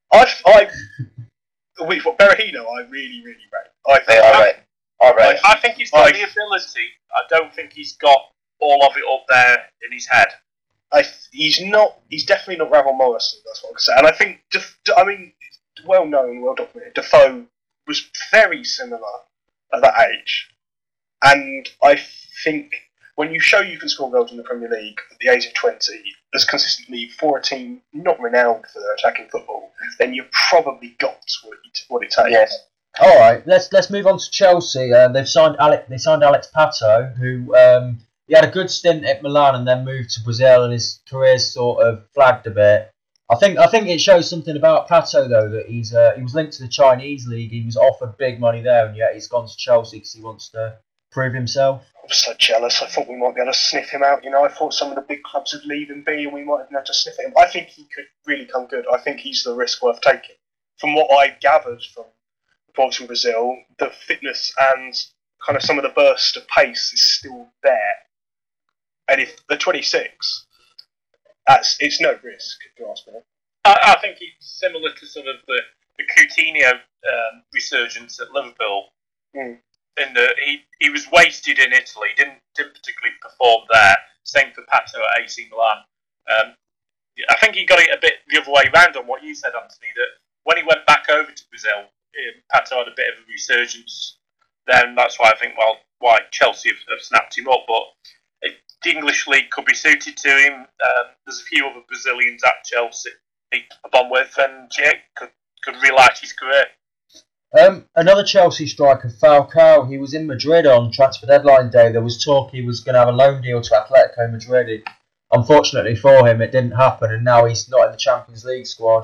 Speaker 5: Berahino, I really, really rate.
Speaker 3: I think he's got the ability. I don't think he's got all of it up there in his head.
Speaker 5: He's definitely not Ravel Morrison, that's what I can say. And I think, well known, well documented, Defoe was very similar at that age. And I think when you show you can score goals in the Premier League at the age of 20, as consistently for a team not renowned for their attacking football, then you've probably got what it takes.
Speaker 2: Yes. All right, let's move on to Chelsea. They signed Alex Pato, who he had a good stint at Milan and then moved to Brazil, and his career's sort of flagged a bit. I think it shows something about Pato, though, that he was linked to the Chinese league. He was offered big money there, and yet he's gone to Chelsea because he wants to prove himself.
Speaker 5: I'm so jealous. I thought we might be able to sniff him out. I thought some of the big clubs would leave him be, and we might have been able to sniff at him. I think he could really come good. I think he's the risk worth taking. From what I gathered from reports from Brazil, the fitness and kind of some of the burst of pace is still there. And if the 26, it's no risk, if you ask me.
Speaker 3: I think he's similar to sort of the Coutinho resurgence at Liverpool. In that he was wasted in Italy, didn't particularly perform there. Same for Pato at AC Milan. I think he got it a bit the other way round on what you said, Anthony, that when he went back over to Brazil, Pato had a bit of a resurgence then. That's why I think, why Chelsea have snapped him up. But the English league could be suited to him. There's a few other Brazilians at Chelsea to come on with, and could relight his career.
Speaker 2: Another Chelsea striker, Falcao, he was in Madrid on transfer deadline day. There was talk he was going to have a loan deal to Atletico Madrid. Unfortunately for him, it didn't happen, and now he's not in the Champions League squad.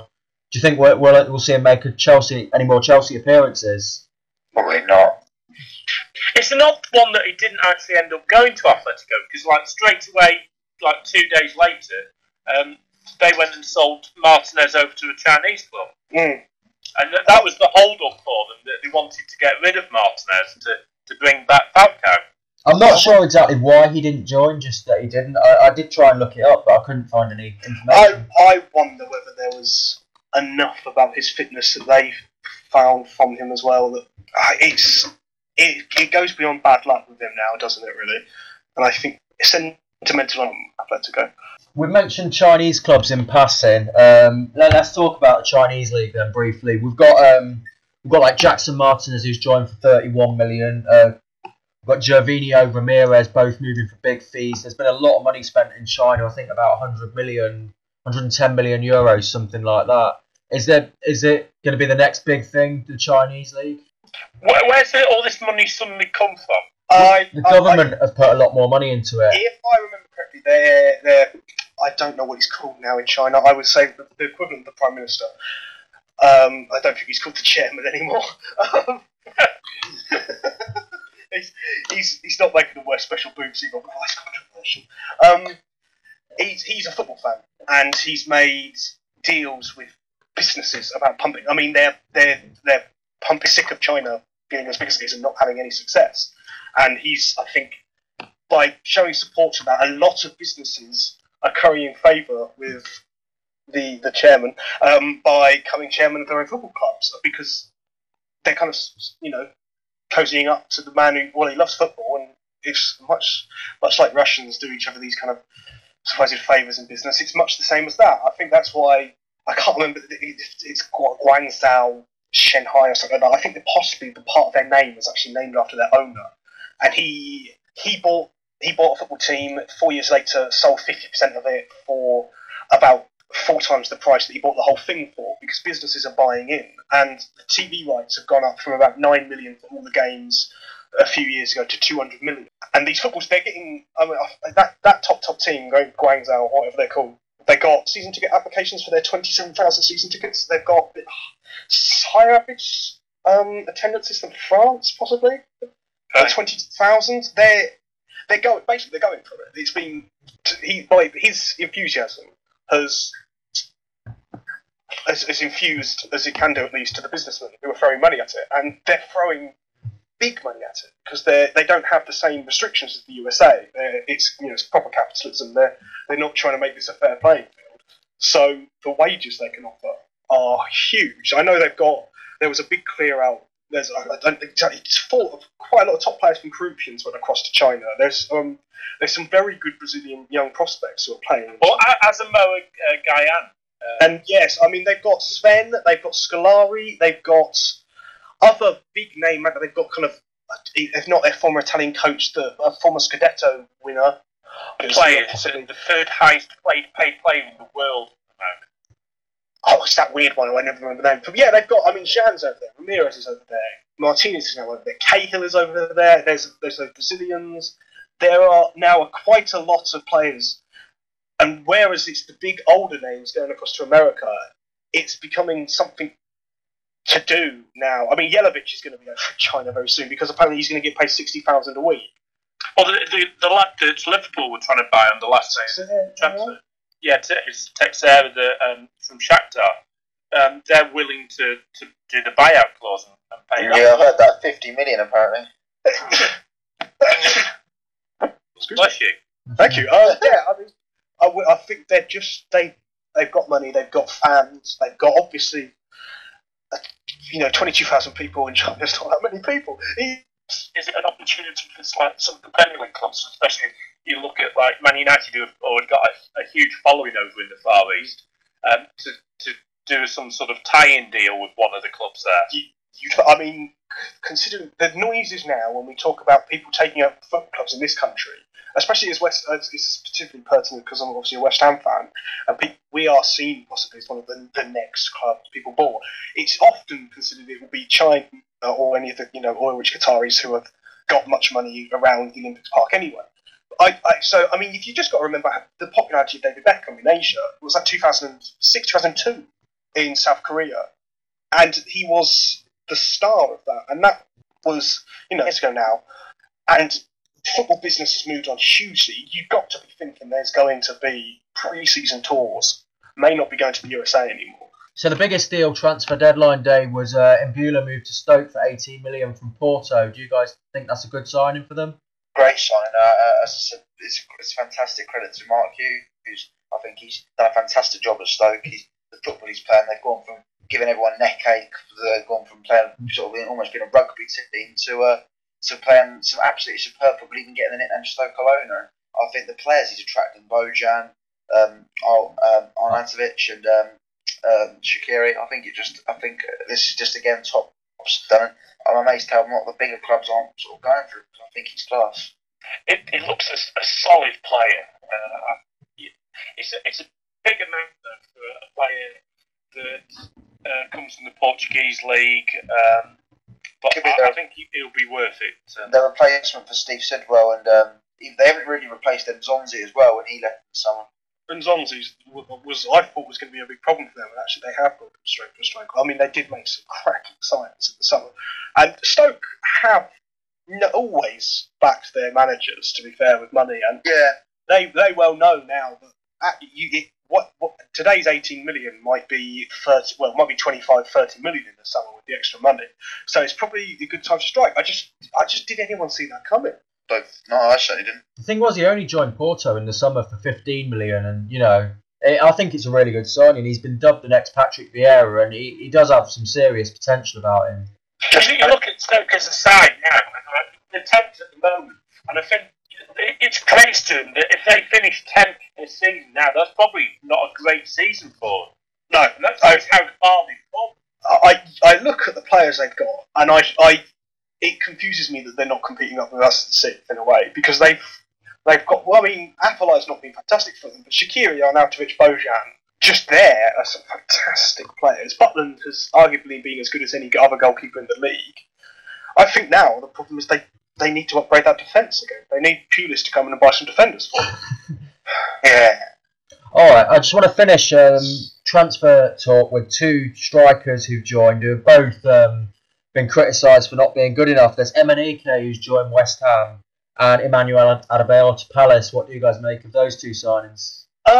Speaker 2: Do you think we'll see him make any more Chelsea appearances?
Speaker 4: Probably not.
Speaker 3: It's an odd one that he didn't actually end up going to Atletico because, like, straight away, like 2 days later, they went and sold Martinez over to a Chinese club.
Speaker 5: Mm.
Speaker 3: And that was the hold-up for them, that they wanted to get rid of Martinez to bring back Falcao.
Speaker 2: I'm not sure exactly why he didn't join, just that he didn't. I did try and look it up, but I couldn't find any information.
Speaker 5: I wonder whether there was enough about his fitness that they found from him as well. That it goes beyond bad luck with him now, doesn't it, really? And I think it's sentimental on Atletico.
Speaker 2: We mentioned Chinese clubs in passing. Let's talk about the Chinese league then briefly. We've got like Jackson Martinez, who's joined for 31 million. We've got Gervinho, Ramirez, both moving for big fees. There's been a lot of money spent in China. I think about 100 million, 110 million euros, something like that. Is it going to be the next big thing, the Chinese league?
Speaker 3: Where's all this money suddenly come from?
Speaker 2: The government have put a lot more money into it.
Speaker 5: If I remember correctly, they're I don't know what he's called now in China. I would say the equivalent of the Prime Minister. I don't think he's called the Chairman anymore. He's not making the worst special boots he got. That's controversial. He's a football fan, and he's made deals with businesses about pumping. I mean, they're pumping, sick of China getting as big as it is and not having any success. And I think, by showing support to that, a lot of businesses are currying favour with the chairman by becoming chairman of their own football clubs, because they're kind of, cozying up to the man who, he loves football, and it's much like Russians do each other these kind of supposed favours in business. It's much the same as that. I think that's why, I can't remember, it's Guangzhou, Shanghai or something like that. I think that possibly the part of their name was actually named after their owner, and he bought a football team. 4 years later, sold 50% of it for about 4 times the price that he bought the whole thing for, because businesses are buying in, and the TV rights have gone up from about 9 million for all the games a few years ago to 200 million. And these footballs, they're getting, that top team, Guangzhou or whatever they're called, they got season ticket applications for their 27,000 season tickets. They've got higher average attendances than France, possibly. 20,000. They're going for it. It's been his enthusiasm has infused as it can do, at least, to the businessmen who are throwing money at it, and they're throwing big money at it because they don't have the same restrictions as the USA. It's proper capitalism. They're not trying to make this a fair playing field. So the wages they can offer are huge. I know there was a big clear out. I don't think it's full of quite a lot of top players from Corinthians went across to China. There's some very good Brazilian young prospects who are playing.
Speaker 3: Well, Asamoah Gyan.
Speaker 5: And yes, I mean, they've got Sven, they've got Scolari, they've got other big name. They've got kind of, if not their former Italian coach, a former Scudetto winner.
Speaker 3: Player, the third highest paid player in the world at the moment.
Speaker 5: Oh, it's that weird one. I never remember the name. But yeah, they've got. I mean, Jean's over there. Ramirez is over there. Martinez is now over there. Cahill is over there. There's those Brazilians. There are now quite a lot of players. And whereas it's the big older names going across to America, it's becoming something to do now. I mean, Yelovich is going to be over in China very soon because apparently he's going to get paid $60,000 a week.
Speaker 3: Well, the lad that Liverpool were trying to buy on the last day of the transfer. Yeah, it's Texera from Shakhtar. They're willing to do the buyout clause and pay that.
Speaker 4: Yeah, I heard that 50 million apparently.
Speaker 3: Bless you.
Speaker 5: Thank you. Yeah, I mean, I think they've got money, they've got fans, they've got obviously, 22,000 people in China. There's not that many people.
Speaker 3: Is it an opportunity for some of the Premier League clubs, especially you look at like Man United, who have already got a huge following over in the Far East, to do some sort of tie-in deal with one of the clubs there?
Speaker 5: I mean, considering the noises now when we talk about people taking over football clubs in this country, especially as it's particularly pertinent because I'm obviously a West Ham fan, and we are seen possibly as one of the next clubs people bought. It's often considered it will be China or any of the oil-rich Qataris who have got much money around the Olympics Park anyway. So I mean, if you just got to remember the popularity of David Beckham in Asia, was that 2006, 2002? in South Korea, and he was the star of that, and that was years ago now, and football business has moved on hugely. You've got to be thinking there's going to be pre-season tours, may not be going to the USA anymore.
Speaker 2: So the biggest deal transfer deadline day was Mbula moved to Stoke for 18 million from Porto. Do you guys think that's a good signing for them?
Speaker 4: Great signing. As I said, it's fantastic credit to Mark Hughes. I think he's done a fantastic job at Stoke. The football he's playing, they've gone from giving everyone neck ache, they've gone from playing sort of almost being a rugby team to playing some absolutely superb football, even getting the nickname Stoke owner. I think the players he's attracting, Bojan, Arnautovic and Shaqiri, I think this is just again top done. I'm amazed how not the bigger clubs aren't sort of going for it. I think he's class.
Speaker 3: It looks a solid player. It's a big amount though for a player that comes from the Portuguese league. But I think it'll be worth it.
Speaker 4: The replacement for Steve Sidwell, and they haven't really replaced Nzonzi as well when he left in the summer.
Speaker 5: Nzonzi I thought was going to be a big problem for them, and actually they have gone from strength to strength. I mean, they did make some cracking signings in the summer, and Stoke have always backed their managers. To be fair, with money, and they well know now that today's 18 million might be 30. Well, it might be 25, 30 million in the summer with the extra money. So it's probably a good time to strike. I just did anyone see that coming?
Speaker 4: No, I certainly didn't.
Speaker 2: The thing was, he only joined Porto in the summer for 15 million, and I think it's a really good signing. He's been dubbed the next Patrick Vieira, and he does have some serious potential about him.
Speaker 3: I think you look at Stoke as a side now, and they're 10th at the moment, and I think it's praise to them that if they finish 10th this season now, that's probably not a great season for them.
Speaker 5: No,
Speaker 3: And that's how far they've come.
Speaker 5: I look at the players they've got, and it confuses me that they're not competing up with us at sixth in a way, because they've got. Well, I mean, Apolai's not been fantastic for them, but Shaqiri, Arnautovic, Bojan, just there are some fantastic players. Butland has arguably been as good as any other goalkeeper in the league. I think now the problem is they need to upgrade that defence again. They need Pulis to come in and buy some defenders for them.
Speaker 4: Yeah.
Speaker 2: All right, I just want to finish transfer talk with two strikers who've joined, who have both been criticised for not being good enough. There's Emenike, who's joined West Ham, and Emmanuel Adebayor to Palace. What do you guys make of those two signings?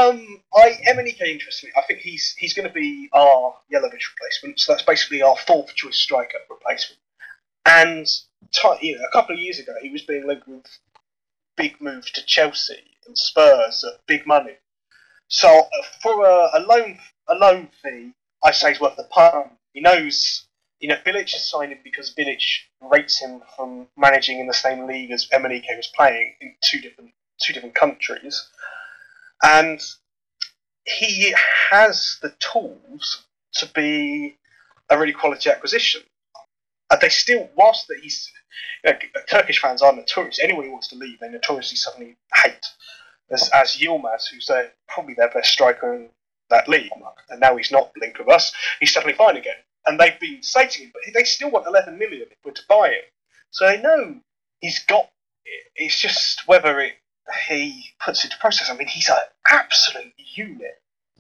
Speaker 5: Emenike interests me. I think he's going to be our Yelovich replacement, so that's basically our fourth choice striker replacement. And a couple of years ago, he was being linked with big moves to Chelsea and Spurs at big money. So for a loan fee, I say he's worth the punt. He knows. Bilic has signed him because Bilic rates him from managing in the same league as Emenike was playing in two different countries, and he has the tools to be a really quality acquisition. And they still, whilst that he's Turkish fans are notorious. Anyone who wants to leave, they notoriously suddenly hate. As Yilmaz, who's probably their best striker in that league, and now he's not linked with us. He's suddenly fine again. And they've been slating him, but they still want 11 million if we're to buy him. So they know he's got it. It's just whether he puts it to process. I mean, he's an absolute unit.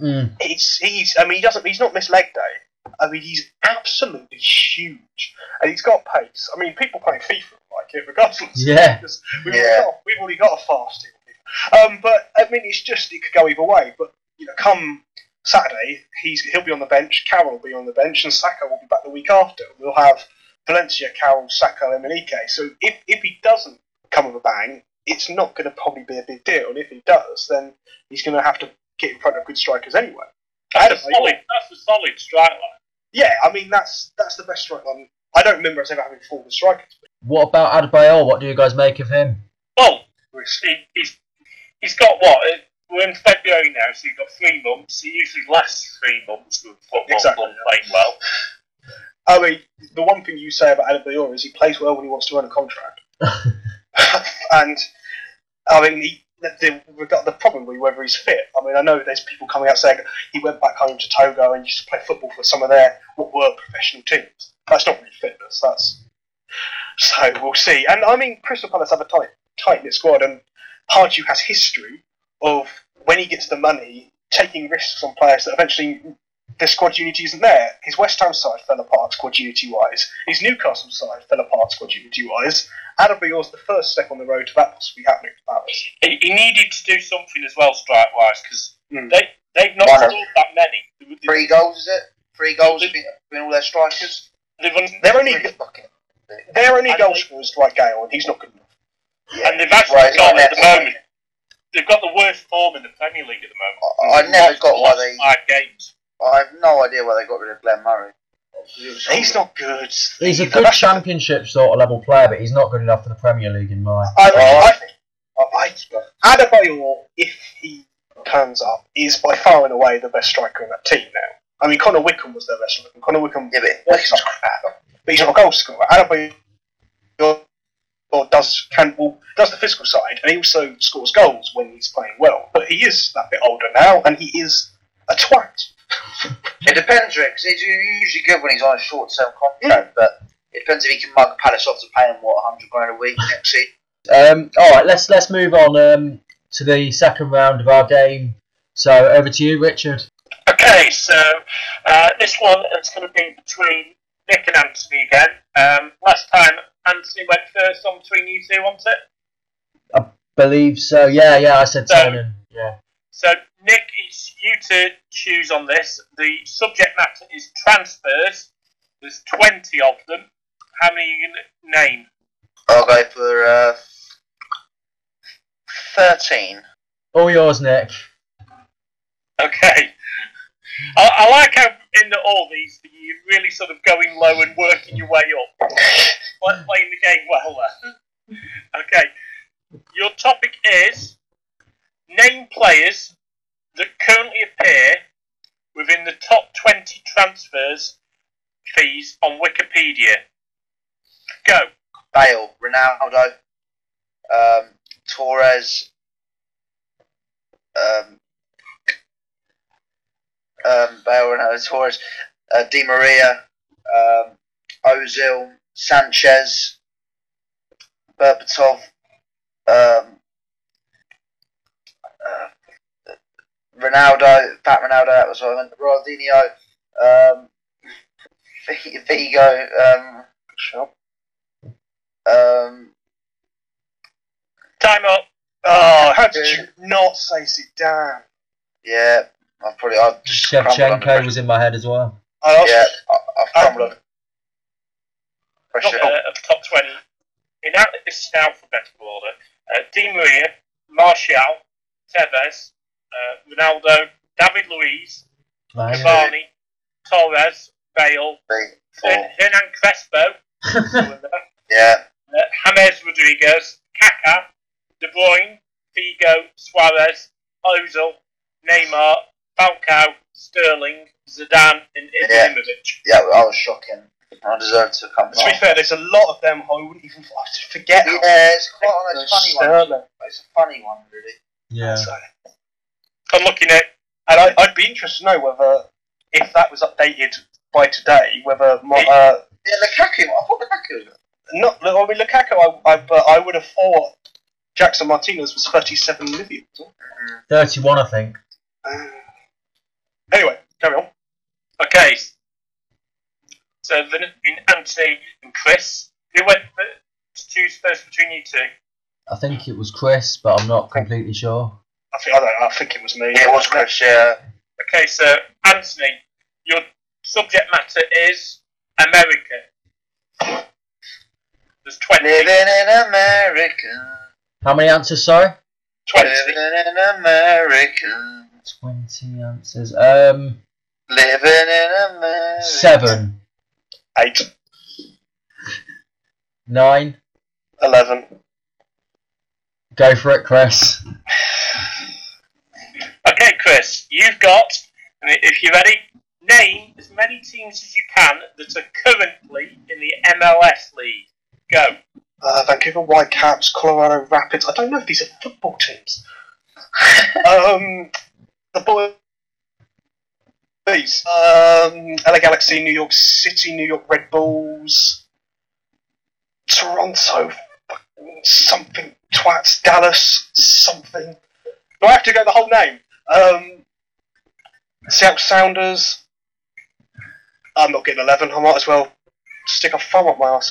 Speaker 5: He's not missed leg day. I mean, he's absolutely huge, and he's got pace. I mean, people playing FIFA like it, regardless.
Speaker 2: Yeah.
Speaker 5: Because we've already got a fast team. But I mean, it could go either way. But come Saturday, he'll be on the bench, Carroll will be on the bench, and Saka will be back the week after. We'll have Valencia, Carroll, Saka, and Emenike. So if he doesn't come with a bang, it's not going to probably be a big deal. And if he does, then he's going to have to get in front of good strikers anyway.
Speaker 3: That's a solid strike line.
Speaker 5: Yeah, I mean, that's the best strike line. I don't remember us ever having forward strikers.
Speaker 2: What about Adebayor? What do you guys make of him?
Speaker 3: Well, he's got what? We're in February now, so he's got 3 months. He usually lasts 3 months with football playing well.
Speaker 5: I mean, the one thing you say about Adebayor is he plays well when he wants to earn a contract. And, I mean, the problem will be whether he's fit. I mean, I know there's people coming out saying he went back home to Togo and used to play football for some of what were professional teams. That's not really fitness. So we'll see. And I mean, Crystal Palace have a tight-knit squad, and Pardew has history of when he gets the money taking risks on players that eventually the squad unity isn't there. His West Ham side fell apart squad unity-wise. His Newcastle side fell apart squad unity-wise. Adebayor's the first step on the road to that possibly happening for Palace.
Speaker 3: He needed to do something as well, strike-wise, because they've not scored that many.
Speaker 4: 3 goals, is it? 3 goals between all their strikers?
Speaker 5: They're only goal scorers like Gale, and he's not good enough.
Speaker 4: Yeah.
Speaker 3: And they've actually got, at the moment, they've got the worst form in the Premier League at the moment.
Speaker 4: I never got why they...
Speaker 3: 5 games.
Speaker 4: I have no idea why they got rid of Glenn Murray.
Speaker 5: He's not good.
Speaker 2: He's a good championship sort of level player, but he's not good enough for the Premier League in my.
Speaker 5: Adebayor, if he turns up, is by far and away the best striker in that team now. I mean, Connor Wickham was their best striker. Connor Wickham,
Speaker 4: but he's not crap.
Speaker 5: But he's not a goal scorer. Adebayor does the physical side, and he also scores goals when he's playing well. But he is that bit older now, and he is a twat.
Speaker 4: It depends, Rick, because he's usually good when he's on a short-term contract, but it depends if he can mug Palace off to pay him, £100 a week next season.
Speaker 2: Alright, let's move on to the second round of our game. So, over to you, Richard.
Speaker 3: Okay, so this one is going to be between Nick and Anthony again. Last time, Anthony went first on between you two, wasn't it?
Speaker 2: I believe so. Yeah, I said Tottenham. Yeah.
Speaker 3: So, Nick, it's you to choose on this. The subject matter is transfers. There's 20 of them. How many are you going to name?
Speaker 4: I'll go for 13.
Speaker 2: All yours, Nick.
Speaker 3: Okay. I like how in all these you're really sort of going low and working your way up. Playing the game well there. Okay. Your topic is name players that currently appear within the top 20 transfers fees on Wikipedia. Go.
Speaker 4: Bale, Ronaldo, Torres, Bale, Ronaldo, Torres, Di Maria, Ozil, Sanchez, Berbatov, Ronaldo, Fat Ronaldo, that was what I meant, Ronaldinho, Vigo,
Speaker 3: Time up.
Speaker 5: Oh, how did you not say Zidane?
Speaker 4: Yeah, I've just
Speaker 2: Shevchenko was in my head as well.
Speaker 4: I've crumbled on pressure.
Speaker 3: Of the top 20. This is in alphabetical order. Di Maria, Martial, Tevez, Ronaldo, David Luiz, Cavani, Torres, Bale, Hernan Crespo,
Speaker 4: Yeah.
Speaker 3: James Rodriguez, Kaká, De Bruyne, Figo, Suarez, Ozil, Neymar, Falcao, Sterling, Zidane, and Ibrahimovic.
Speaker 4: Yeah, I was shocking. I deserve to come.
Speaker 5: To be fair, there's a lot of them I wouldn't even forget.
Speaker 4: Yeah, it's quite one of those funny ones. It's a funny one, really.
Speaker 2: Yeah.
Speaker 5: So,
Speaker 3: I'm looking at.
Speaker 5: and I'd be interested to know whether, if that was updated by today, whether
Speaker 4: Yeah, Lukaku. I thought Lukaku.
Speaker 5: Lukaku. I would have thought Jackson Martinez was 37 million.
Speaker 2: 31, I think.
Speaker 5: Anyway, carry on.
Speaker 3: Okay. So then in Anthony and Chris, who went to choose first between you two?
Speaker 2: I think it was Chris, but I'm not completely sure.
Speaker 5: I think it was me.
Speaker 4: Yeah, it was Chris, yeah.
Speaker 3: Okay, so Anthony, your subject matter is America. There's 20.
Speaker 4: Living in America.
Speaker 2: How many answers, sorry?
Speaker 3: 20.
Speaker 4: Living in America.
Speaker 2: 20 answers.
Speaker 4: Living in America.
Speaker 2: 7.
Speaker 5: 8.
Speaker 2: 9.
Speaker 5: 11.
Speaker 2: Go for it, Chris.
Speaker 3: Okay, Chris, you've got, if you're ready, name as many teams as you can that are currently in the MLS League. Go.
Speaker 5: Vancouver Whitecaps, Colorado Rapids. I don't know if these are football teams. The boys. LA Galaxy, New York City, New York Red Bulls, Toronto, something, twats, Dallas, something. Do I have to go the whole name? Seattle Sounders, I'm not getting 11. I might as well stick a thumb up my ass.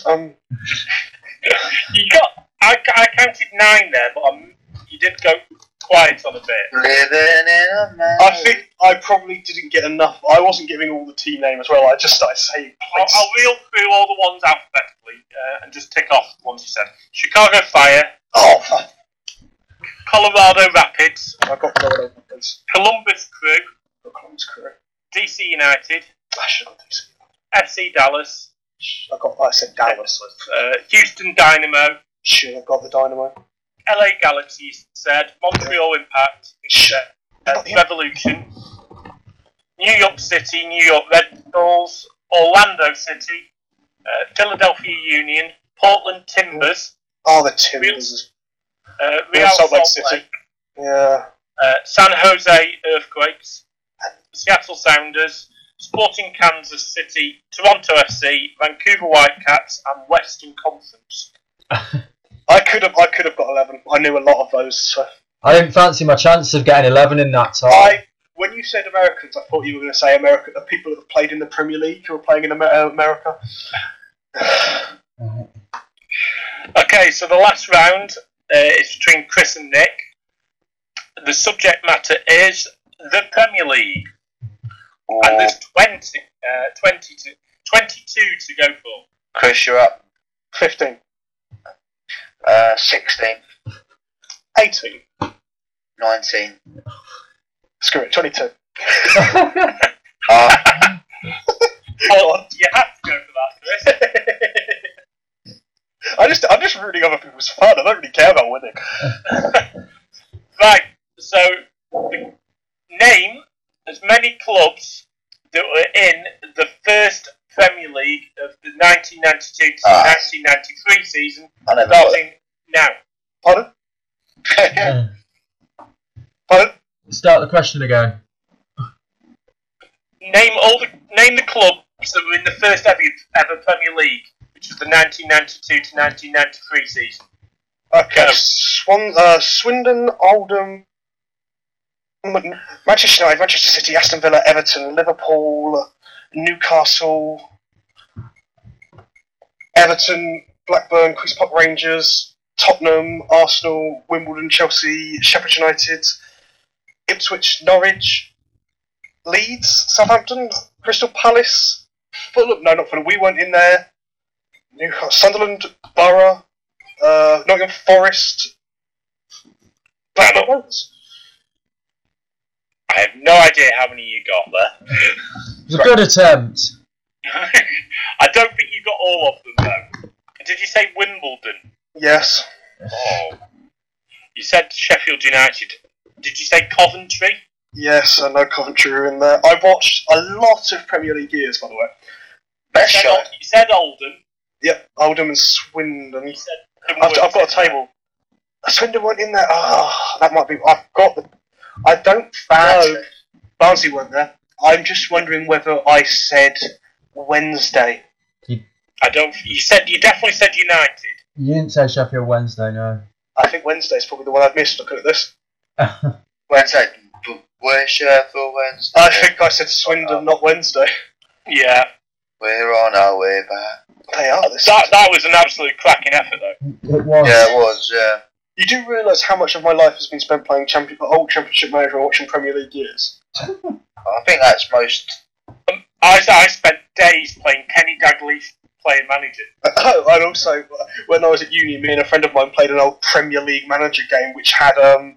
Speaker 3: You got. I counted 9 there, but you did go quiet on a bit.
Speaker 4: Living in a man.
Speaker 5: I think I probably didn't get enough. I wasn't giving all the team name as well. I just started saying.
Speaker 3: I'll reel through all the ones alphabetically and just tick off the ones you said. Chicago Fire.
Speaker 5: Oh, fuck.
Speaker 3: Colorado Rapids.
Speaker 5: I got Colorado Rapids.
Speaker 3: Columbus Crew.
Speaker 5: Got Columbus Crew.
Speaker 3: DC United.
Speaker 5: I should have got DC.
Speaker 3: FC Dallas.
Speaker 5: I said Dallas.
Speaker 3: Houston Dynamo.
Speaker 5: Should have got the Dynamo.
Speaker 3: LA Galaxy said. Montreal Impact. Revolution. New York City. New York Red Bulls. Orlando City. Philadelphia Union. Portland Timbers.
Speaker 5: Oh, the Timbers.
Speaker 3: Real Salt Lake City.
Speaker 5: Yeah.
Speaker 3: San Jose Earthquakes. Seattle Sounders. Sporting Kansas City. Toronto FC. Vancouver Whitecaps. And Western Conference.
Speaker 5: I could have got 11. I knew a lot of those. So.
Speaker 2: I didn't fancy my chance of getting 11 in that time.
Speaker 5: When you said Americans, I thought you were going to say America. The people that have played in the Premier League who are playing in America.
Speaker 3: Okay, so the last round is between Chris and Nick. The subject matter is the Premier League. And there's 22 to go for.
Speaker 4: Chris, you're up.
Speaker 5: 15.
Speaker 4: 16.
Speaker 5: 18.
Speaker 4: 19.
Speaker 5: Screw it, 22.
Speaker 3: Oh, you have to go for that, Chris.
Speaker 5: I'm just rooting other people's fun. I don't really care about winning.
Speaker 3: Right, so name as many clubs that were in the first Premier League of the 1992 to 1993 season, starting now.
Speaker 5: Pardon? Pardon?
Speaker 2: Start the question again.
Speaker 3: Name the clubs that were in the first ever Premier League, which was the 1992 to 1993 season.
Speaker 5: Okay, Swindon, Oldham, Manchester United, Manchester City, Aston Villa, Everton, Liverpool, Newcastle, Everton, Blackburn, Queen's Park Rangers, Tottenham, Arsenal, Wimbledon, Chelsea, Sheffield United, Ipswich, Norwich, Leeds, Southampton, Crystal Palace, Fulham. No, not Fulham. We weren't in there. Newcastle, Sunderland, Borough, Nottingham Forest, Blackburn Rovers.
Speaker 3: I have no idea how many you got there.
Speaker 2: It was a good attempt.
Speaker 3: I don't think you got all of them though. Did you say Wimbledon?
Speaker 5: Yes.
Speaker 3: Oh. You said Sheffield United. Did you say Coventry?
Speaker 5: Yes, I know Coventry are in there. I watched a lot of Premier League years, by the way.
Speaker 3: You said Oldham.
Speaker 5: Yep, Oldham and Swindon.
Speaker 3: You said
Speaker 5: I've got a table. Swindon weren't in there. That might be. I've got the. I don't know. Barnsley weren't there. I'm just wondering whether I said Wednesday.
Speaker 3: I don't. You definitely said United.
Speaker 2: You didn't say Sheffield Wednesday, no.
Speaker 5: I think Wednesday's probably the one I've missed. Looking at this.
Speaker 4: Wednesday. We're Sheffield Wednesday.
Speaker 5: I think I said Swindon, not Wednesday.
Speaker 3: Yeah.
Speaker 4: We're on our way back.
Speaker 5: They are.
Speaker 3: That was an absolute cracking effort, though.
Speaker 2: It was.
Speaker 4: Yeah, it was. Yeah.
Speaker 5: You do realise how much of my life has been spent playing old Championship Manager and watching Premier League years?
Speaker 4: I think that's most.
Speaker 3: I spent days playing Kenny Dalglish playing manager.
Speaker 5: And also, when I was at uni, me and a friend of mine played an old Premier League Manager game which had.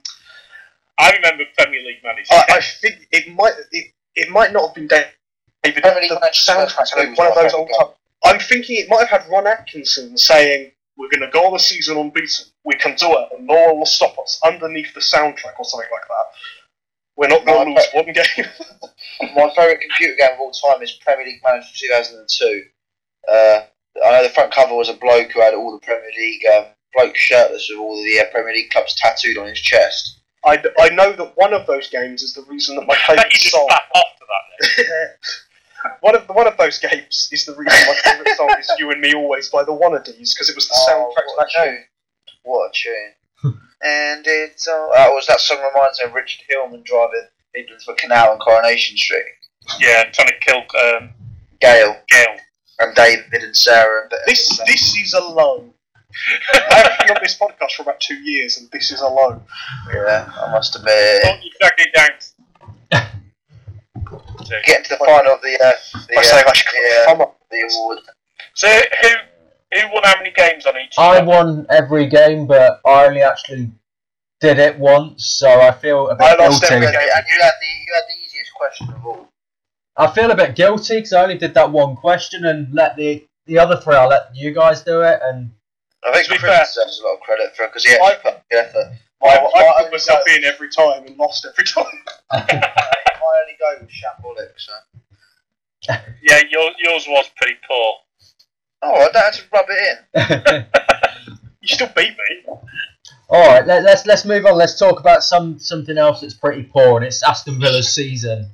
Speaker 3: I remember Premier League Manager.
Speaker 5: I think it might not have been David. The soundtrack, one of those old time. I'm thinking it might have had Ron Atkinson saying, "We're going to go on the season unbeaten. We can do it, and no one will stop us." Underneath the soundtrack or something like that. We're not going to lose one game.
Speaker 4: My favourite computer game of all time is Premier League Manager 2002. I know the front cover was a bloke who had all the Premier League bloke shirtless with all the Premier League clubs tattooed on his chest.
Speaker 5: I know that one of those games is the reason that my favourite song.
Speaker 3: After that,
Speaker 5: One of those games is the reason my favourite song is "You and Me Always" by the Wannadies, because it was the soundtrack to that show.
Speaker 4: What a tune! And it's that song reminds me of Richard Hillman driving people into a canal on Coronation Street.
Speaker 3: yeah, trying to kill
Speaker 4: Gail. And David and Sarah. And
Speaker 5: This is a low. I haven't been on this podcast for about 2 years, and this is a low.
Speaker 4: Yeah, I must admit.
Speaker 3: Don't you drag it down.
Speaker 4: Getting to the final of the award.
Speaker 3: So who won how many games on each?
Speaker 2: I won every game, but I only actually did it once, so I feel a bit
Speaker 5: lost
Speaker 2: guilty.
Speaker 5: every
Speaker 4: And
Speaker 5: game.
Speaker 4: you had the easiest question of all.
Speaker 2: I feel a bit guilty because I only did that one question and let the other three. I let you guys do it, and
Speaker 4: I think
Speaker 3: To be
Speaker 4: Chris
Speaker 3: fair-
Speaker 4: deserves a lot of credit for it because he actually put the effort.
Speaker 5: I put myself in every time and lost every time.
Speaker 4: I only go with Shambolic, so.
Speaker 3: Yeah, yours was pretty poor.
Speaker 4: Oh, I don't have to rub it in.
Speaker 5: You still beat me.
Speaker 2: all right. Let's move on. Let's talk about something else that's pretty poor, and it's Aston Villa's season.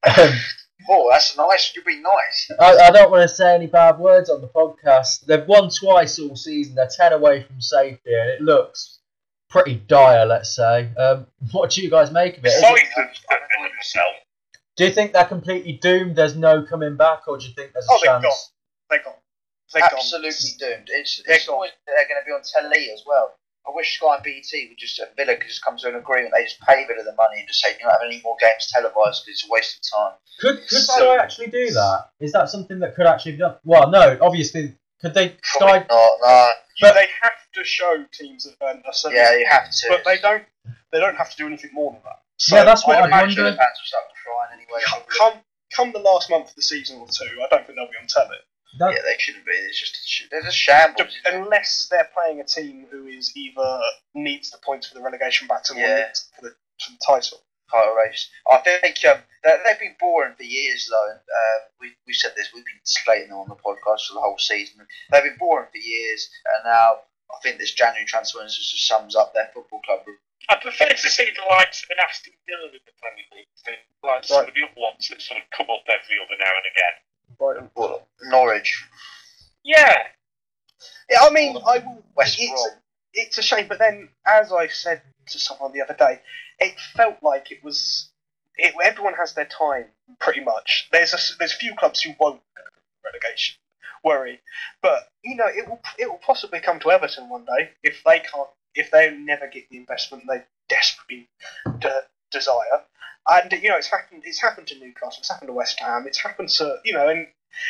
Speaker 4: Oh, that's nice. You've been nice.
Speaker 2: I don't want to say any bad words on the podcast. They've won twice all season. They're 10 away from safety, and it looks pretty dire, let's say. What do you guys make of it?
Speaker 3: Sorry for Villa himself.
Speaker 2: Do you think they're completely doomed? There's no coming back, or do you think there's a
Speaker 5: Oh, they're
Speaker 2: chance?
Speaker 5: gone. They're gone.
Speaker 4: Absolutely doomed. It's always they're going to be on telly as well. I wish Sky and BT would just Villa could just come to an agreement. They just pay Villa the money and just say you don't have any more games televised because it's a waste of time.
Speaker 2: Could Sky actually do that? Is that something that could actually be done? Well, no. Obviously, could they?
Speaker 4: Probably
Speaker 2: Sky.
Speaker 4: not. No.
Speaker 2: But-
Speaker 5: They have to show teams that earn a certain
Speaker 4: Yeah, you have to.
Speaker 5: but they don't have to do anything more than that. So
Speaker 2: Yeah, that's what
Speaker 4: I
Speaker 2: I'm
Speaker 4: imagine the
Speaker 2: wondering.
Speaker 4: fans will start crying anyway. probably.
Speaker 5: Come the last month of the season or two, I don't think they'll be on telly.
Speaker 2: That-
Speaker 4: Yeah, they shouldn't be. They're just shambles. isn't it?
Speaker 5: Unless they're playing a team who is either needs the points for the relegation battle or
Speaker 4: Yeah.
Speaker 5: needs for the title.
Speaker 4: Title race. I think they've been boring for years, though. We said this. We've been slating them on the podcast for the whole season. They've been boring for years, and now I think this January transfer window just sums up their football club.
Speaker 3: I prefer to see the likes of an Aston Villa in the Premier League than like some of the other ones that sort of come up every other now and again.
Speaker 5: Brighton.
Speaker 4: Well, Norwich,
Speaker 3: Yeah.
Speaker 5: Yeah, I mean, I will.
Speaker 4: West Brom.
Speaker 5: It's a shame, but then, as I said to someone the other day, it felt like it was. Everyone has their time, pretty much. There's a few clubs who won't go relegation, worry, but it will possibly come to Everton one day if they never get the investment they desperately desire. And it's happened to Newcastle, it's happened to West Ham, it's happened to and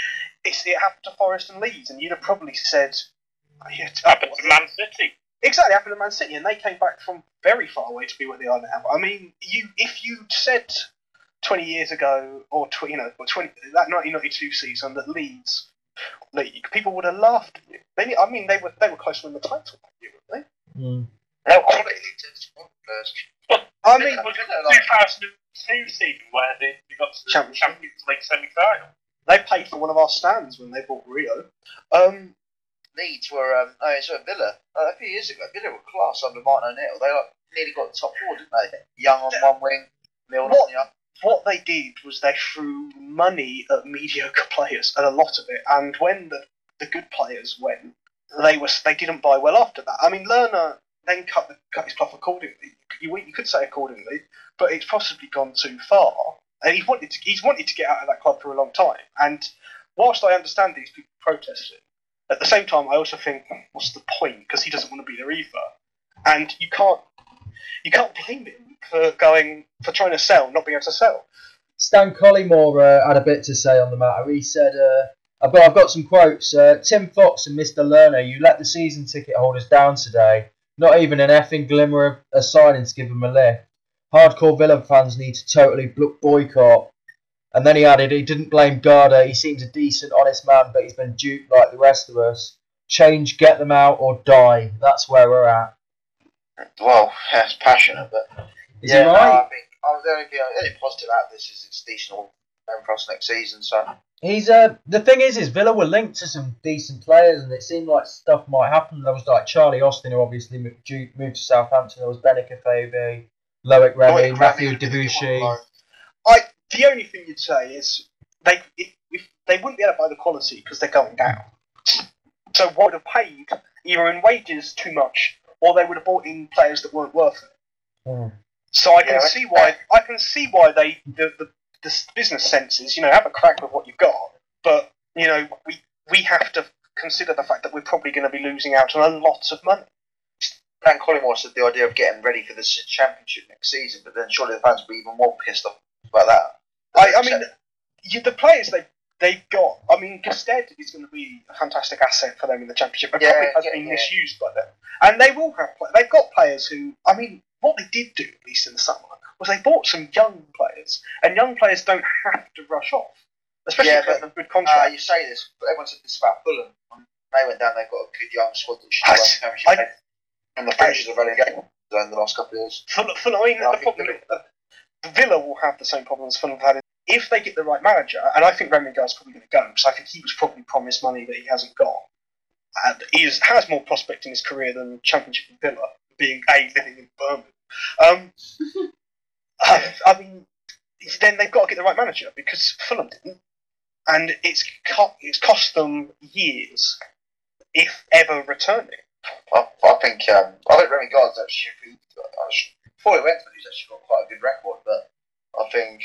Speaker 5: it happened to Forest and Leeds, and you'd have probably said,
Speaker 3: It happened to Man City.
Speaker 5: exactly happened to Man City, and they came back from very far away to be where they are now. I mean, if you said 20 years ago, or that 1992 season that Leeds league, people would have laughed at you. They were close to winning the title that year, weren't they?
Speaker 2: Mm.
Speaker 4: No quality to first.
Speaker 5: I mean,
Speaker 3: It was the 2002 season where they got to the
Speaker 5: Champions
Speaker 3: Champions League semi-final.
Speaker 5: they paid for one of our stands when they bought Rio.
Speaker 4: Leeds were it's Villa a few years ago. Villa were class under Martin O'Neill. They nearly got the top four, didn't they? Young on one wing, Milner on the other.
Speaker 5: What they did was they threw money at mediocre players, and a lot of it. And when the good players went, they didn't buy well after that. I mean, Lerner then cut his cloth accordingly. You could say accordingly, but it's possibly gone too far. And he's wanted to get out of that club for a long time. And whilst I understand these people protesting, at the same time I also think, what's the point? Because he doesn't want to be there either. And you can't blame him for trying to sell, not being able to sell.
Speaker 2: Stan Collymore had a bit to say on the matter. He said, I've got some quotes. Tim Fox and Mr. Lerner, you let the season ticket holders down today. Not even an effing glimmer of a signing to give them a lift. Hardcore Villa fans need to totally boycott. And then he added, he didn't blame Garda. He seems a decent, honest man, but he's been duped like the rest of us. Change, get them out, or die. That's where we're at.
Speaker 4: Well, that's passionate, but
Speaker 2: Is he right?
Speaker 4: I think the only positive out of this is it's decent all for us next season. So
Speaker 2: He's the thing is Villa were linked to some decent players, and it seemed like stuff might happen. There was like Charlie Austin, who obviously moved to Southampton. There was Benica Fabi, Loic Remy, Matthew Debussy.
Speaker 5: The only thing you'd say is they wouldn't be able to buy the quality because they're going down. So what would have paid either in wages too much, or they would have bought in players that weren't worth it.
Speaker 2: Mm.
Speaker 5: So I can see why the business senses, have a crack with what you've got, but we have to consider the fact that we're probably going to be losing out on a lot of money.
Speaker 4: Dan Collymore said the idea of getting ready for the championship next season, but then surely the fans will be even more pissed off about that.
Speaker 5: I mean, the players they've got. I mean, Gusted is going to be a fantastic asset for them in the championship, and probably has been misused by them. And they will have. They've got players who. I mean, what they did do, at least in the summer, was they bought some young players, and young players don't have to rush off, especially if they have a good contract.
Speaker 4: You say this, but everyone said this about Fulham. When they went down, they've got a good young squad that should win the championship. And the fringes of relegation in the last couple of years.
Speaker 5: Fulham, I mean, the problem Villa will have the same problems Fulham have had. If they get the right manager, and I think Remingard's probably going to go, because I think he was probably promised money that he hasn't got, and he has more prospect in his career than Championship in Villa, being living in Birmingham. I mean, then they've got to get the right manager, because Fulham didn't, and it's cost them years, if ever returning.
Speaker 4: I think Remingard's actually, before he went to it, he's actually got quite a good record, but I think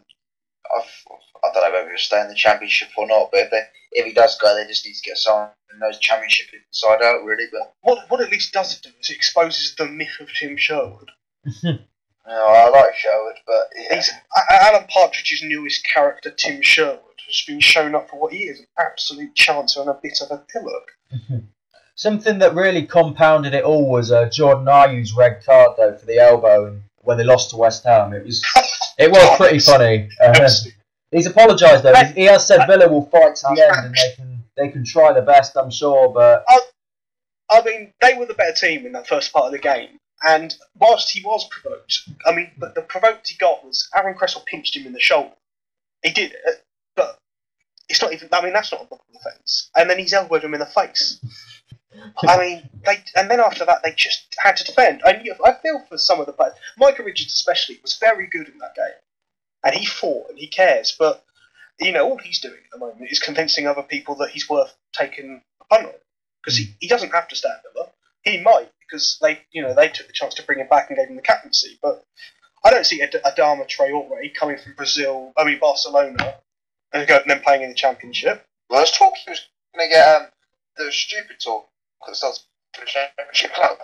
Speaker 4: I don't know whether he'll stay in the championship or not, but if he does go, they just need to get someone who knows championship inside out, really. But
Speaker 5: what at least does it do is it exposes the myth of Tim Sherwood.
Speaker 4: I like Sherwood, but
Speaker 5: he's Alan Partridge's newest character, Tim Sherwood, has been shown up for what he is, an absolute chancer and a bit of a pillock.
Speaker 2: Something that really compounded it all was Jordan Ayew's red card, though, for the elbow, and when they lost to West Ham. It was pretty funny. He's apologised, though. He has said Villa will fight to the end, and they can try their best, I'm sure. But
Speaker 5: I mean, they were the better team in that first part of the game, and whilst he was provoked, I mean, but the provoked he got was Aaron Cresswell pinched him in the shoulder. He did it, but it's not even. I mean, that's not a block offence. And then he's elbowed him in the face. I mean, and then after that, they just had to defend. And I feel for some of the players. Micah Richards especially was very good in that game. And he fought and he cares. But, all he's doing at the moment is convincing other people that he's worth taking a punt on. Because he doesn't have to stay at Villa. He might, because they took the chance to bring him back and gave him the captaincy. But I don't see Adama Traore coming from Barcelona, and then playing in the Championship.
Speaker 4: Well, there's talk he was going to get the stupid talk. Because that's the Championship club.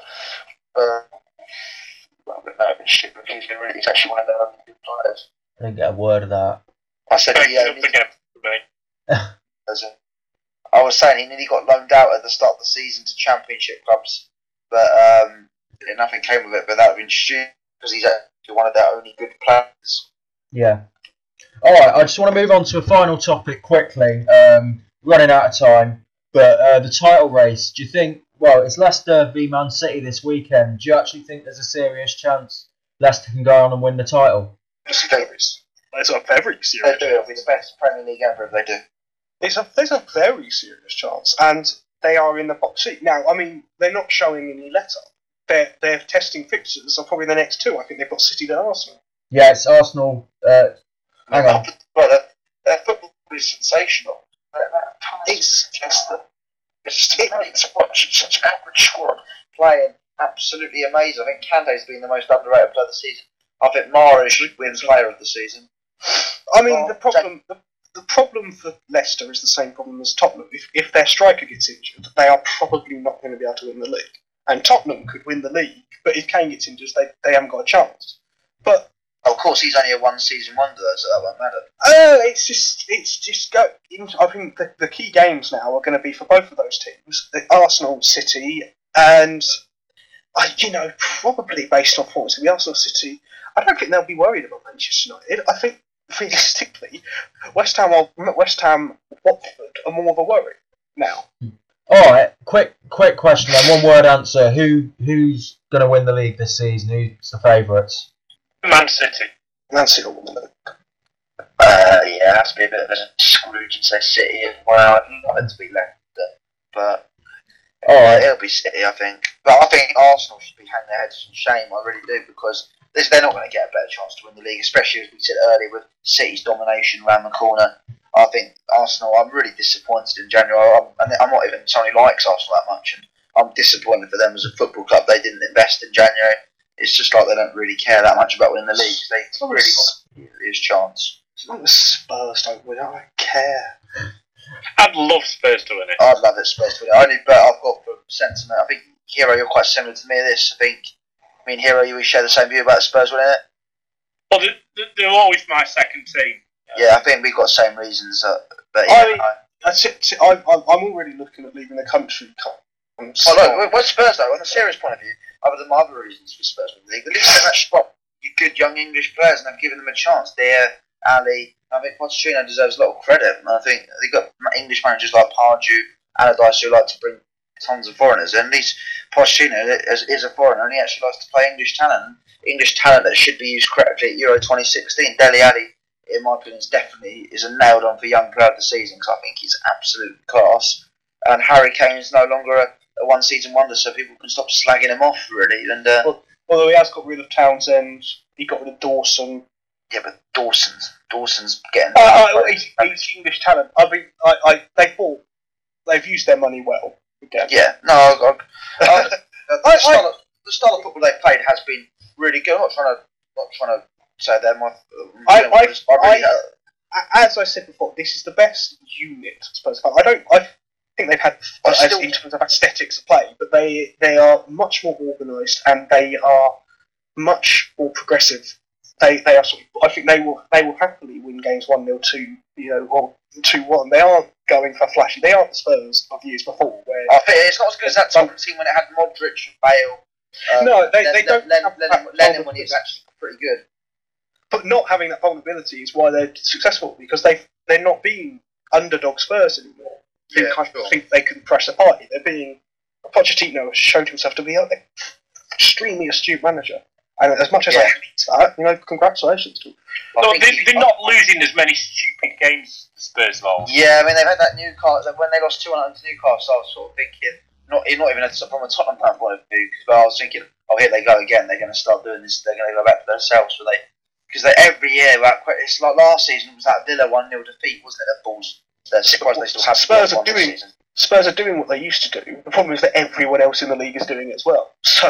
Speaker 4: He's actually one of the good players.
Speaker 2: I didn't get a word of that.
Speaker 4: I said I was saying he nearly got loaned out at the start of the season to Championship clubs, but nothing came of it. But that would have been stupid because he's actually one of their only good players.
Speaker 2: Yeah. All right. I just want to move on to a final topic quickly. Running out of time. But the title race, do you think, it's Leicester v Man City this weekend. Do you actually think there's a serious chance Leicester can go on and win the title?
Speaker 5: There's a very serious
Speaker 4: chance. It'll be the best Premier League ever if they do.
Speaker 5: There's a very serious chance, and they are in the box seat. Now, I mean, they're not showing any let-up. They're testing fixtures on probably the next two. I think they've got City and Arsenal.
Speaker 2: Yeah, it's Arsenal. Hang on.
Speaker 4: Their football is sensational. It's such an average squad playing absolutely amazing. I think Kante's been the most underrated player of the season. I think Mahrez wins player of the season.
Speaker 5: I mean, the problem for Leicester is the same problem as Tottenham. If their striker gets injured, they are probably not going to be able to win the league. And Tottenham could win the league, but if Kane gets injured, they haven't got a chance. But
Speaker 4: of course, he's only a one-season wonder, so that won't matter.
Speaker 5: It's just go. I think the key games now are going to be for both of those teams: the Arsenal, City, and probably based on performance of the Arsenal, City. I don't think they'll be worried about Manchester United. I think realistically, West Ham, Watford are more of a worry now.
Speaker 2: All right, quick question then. One word answer. Who's going to win the league this season? Who's the favourites?
Speaker 3: Man City.
Speaker 5: Man City will win the league.
Speaker 4: Yeah, it has to be a bit of a Scrooge and say City. Well, I'd love it to be Leicester, but it'll be City, I think. But I think Arsenal should be hanging their heads in shame. I really do, because they're not going to get a better chance to win the league, especially as we said earlier with City's domination around the corner. I think Arsenal. I'm really disappointed in January. I'm not even someone who likes Arsenal that much, and I'm disappointed for them as a football club. They didn't invest in January. It's just like they don't really care that much about winning the league. They've really got a serious chance.
Speaker 5: It's like the Spurs don't win. I don't care.
Speaker 3: I'd love Spurs to win it.
Speaker 4: I'd love it, Spurs to win it. Only bet I've got for sentiment. I think Hero, you're quite similar to me. This, Hero, you share the same view about Spurs winning it.
Speaker 3: Well, they're always my second team.
Speaker 4: Yeah, I think we've got the same reasons. But yeah,
Speaker 5: I'm already looking at leaving the country.
Speaker 4: What's Spurs though? On a serious point of view, other than my other reasons for Spurs winning the league, at least they've actually got good young English players and they've given them a chance. Ali. I think Pochettino deserves a lot of credit. And I think they've got English managers like Pardew, Allardyce who like to bring tons of foreigners. And at least Pochettino is a foreigner and he actually likes to play English talent that should be used correctly at Euro 2016. Dele Alli, in my opinion, is a nailed on for young player of the season because I think he's absolute class. And Harry Kane is no longer a one season wonder, so people can stop slagging him off really. And
Speaker 5: although he has got rid of Townsend, he got rid of Dawson.
Speaker 4: Yeah, but Dawson's getting.
Speaker 5: He's English talent. They've used their money well. Again.
Speaker 4: Yeah, no, the style of football they've played has been really good. I'm not trying to say they're my.
Speaker 5: As I said before, this is the best unit. I suppose I think they've had in terms of aesthetics of play, but they are much more organised and they are much more progressive. They are. I think they will happily win games 1-0, 2, or 2-1. They aren't going for flashy. They aren't the Spurs of years before. Where
Speaker 4: I think it's not as good as that Tottenham team when it had Modric and Bale.
Speaker 5: No, they don't.
Speaker 4: Lennon when he was actually pretty good.
Speaker 5: But not having that vulnerability is why they're successful because they're not being underdog Spurs anymore. I think they can crash the party. They're being. Pochettino has shown himself to be an extremely astute manager. And as much as I hate that, congratulations to them.
Speaker 3: No, they're not losing as many stupid games as Spurs lost.
Speaker 4: Yeah, I mean, they've had that Newcastle, when they lost 2-1 to Newcastle, I was sort of thinking, not even from a Tottenham fan point of view, but I was thinking, here they go again, they're going to start doing this, they're going to go back to themselves, because every year, it's like last season, it was that Villa 1-0 defeat, wasn't it, at Bulls? They're surprised they still have
Speaker 5: Spurs are doing what they used to do. The problem is that everyone else in the league is doing it as well. So,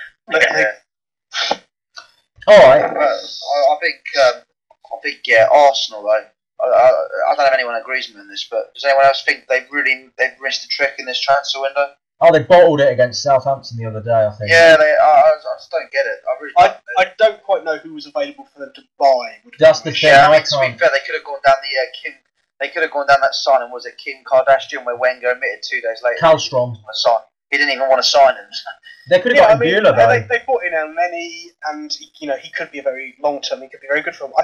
Speaker 2: All right.
Speaker 4: I think Arsenal though. I don't know if anyone agrees with me on this, but does anyone else think they've missed a trick in this transfer window?
Speaker 2: Oh, they bottled it against Southampton the other day, I think.
Speaker 4: Yeah, I just don't get it.
Speaker 5: I don't quite know who was available for them to buy.
Speaker 2: That's the thing.
Speaker 4: Yeah, to be fair, they could have gone down the They could have gone down that signing. Was it Kim Kardashian, where Wenger admitted 2 days later
Speaker 2: Kallstrom.
Speaker 4: He didn't even want to sign him.
Speaker 2: They could have gotten Bueller though.
Speaker 5: They brought in Elneny, and he could be a very long term. He could be very good for them.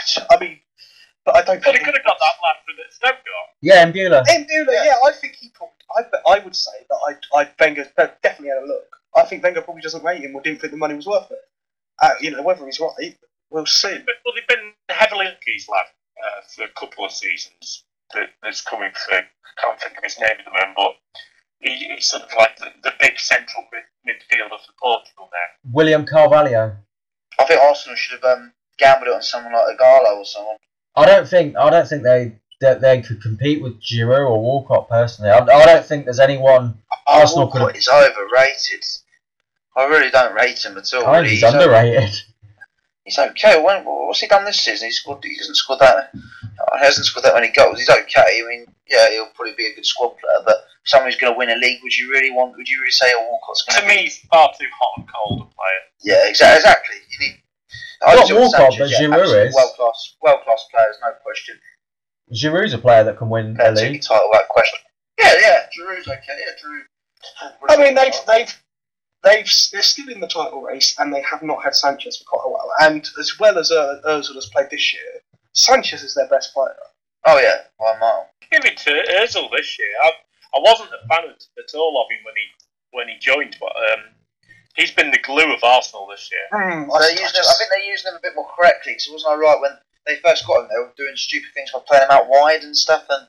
Speaker 5: But I don't.
Speaker 3: Well, they could have got that lad that Stoke got.
Speaker 2: Yeah, Bueller.
Speaker 5: Yeah, I think he probably. I would say that Wenger definitely had a look. I think Wenger probably doesn't rate him or didn't think the money was worth it. Whether he's right, we'll see.
Speaker 3: Well, they've been heavily looking at his lad for a couple of seasons. That's coming through. I can't think of his name at the moment, but he's sort of like the big central midfielder for Portugal now.
Speaker 2: William Carvalho.
Speaker 4: I think Arsenal should have gambled it on someone like Igalo or someone.
Speaker 2: I don't think they could compete with Giroud or Walcott personally. I don't think there's anyone Arsenal could.
Speaker 4: Walcott is overrated. I really don't rate him at all.
Speaker 2: I think he's underrated.
Speaker 4: He's okay. What's he done this season? He hasn't scored that many goals. He's okay. I mean, yeah, he'll probably be a good squad player, but someone who's going to win a league, would you really say Walcott's going to?
Speaker 3: To me, he's far too hot and cold a player.
Speaker 4: Yeah, exactly. You need.
Speaker 2: Not Walcott, but Giroud is
Speaker 4: world class players, no question.
Speaker 2: Giroud's a player that can win a league.
Speaker 4: Title, without question. Yeah, Giroud's okay. Yeah, Giroud.
Speaker 5: I mean, they're still in the title race, and they have not had Sanchez for quite a while. And as well as Ozil has played this year, Sanchez is their best player.
Speaker 4: Oh yeah, by a mile.
Speaker 3: Give it to Ozil this year. I wasn't a fan at all of him when he joined, but he's been the glue of Arsenal this year.
Speaker 4: I think they're using him a bit more correctly. Because wasn't I right when they first got him? They were doing stupid things by playing him out wide and stuff, and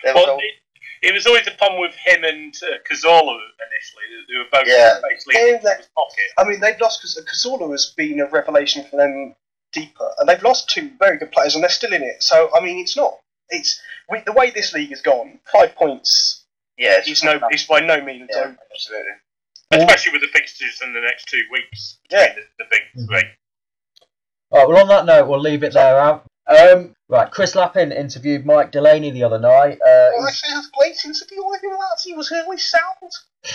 Speaker 3: it was always a problem with him and Cazorla initially. They were both basically in his pocket.
Speaker 5: I mean, they've lost because Cazorla has been a revelation for them deeper, and they've lost 2 very good players, and they're still in it. So I mean, the way this league has gone. 5 points.
Speaker 4: Yeah,
Speaker 5: it's by no means over.
Speaker 4: Absolutely.
Speaker 3: Especially with the fixtures in the next 2 weeks.
Speaker 5: Yeah.
Speaker 3: The big 3.
Speaker 2: Alright, well on that note, we'll leave it there. Right, Chris Lappin interviewed Mike Delaney the other night.
Speaker 5: I say that's great interview. I think that he was always sound.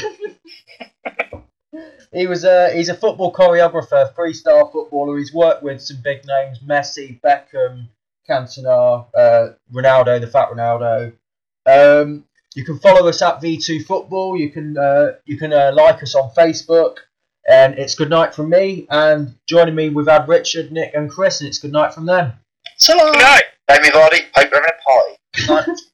Speaker 2: He's a football choreographer, three-star footballer. He's worked with some big names: Messi, Beckham, Cantona, Ronaldo, the fat Ronaldo. You can follow us at V2 Football. You can like us on Facebook. And it's good night from me. And joining me, we've had Richard, Nick, and Chris. And it's good night from them.
Speaker 5: So long.
Speaker 3: Good night.
Speaker 4: Jamie Vardy, hope you're having a party.
Speaker 2: Good night.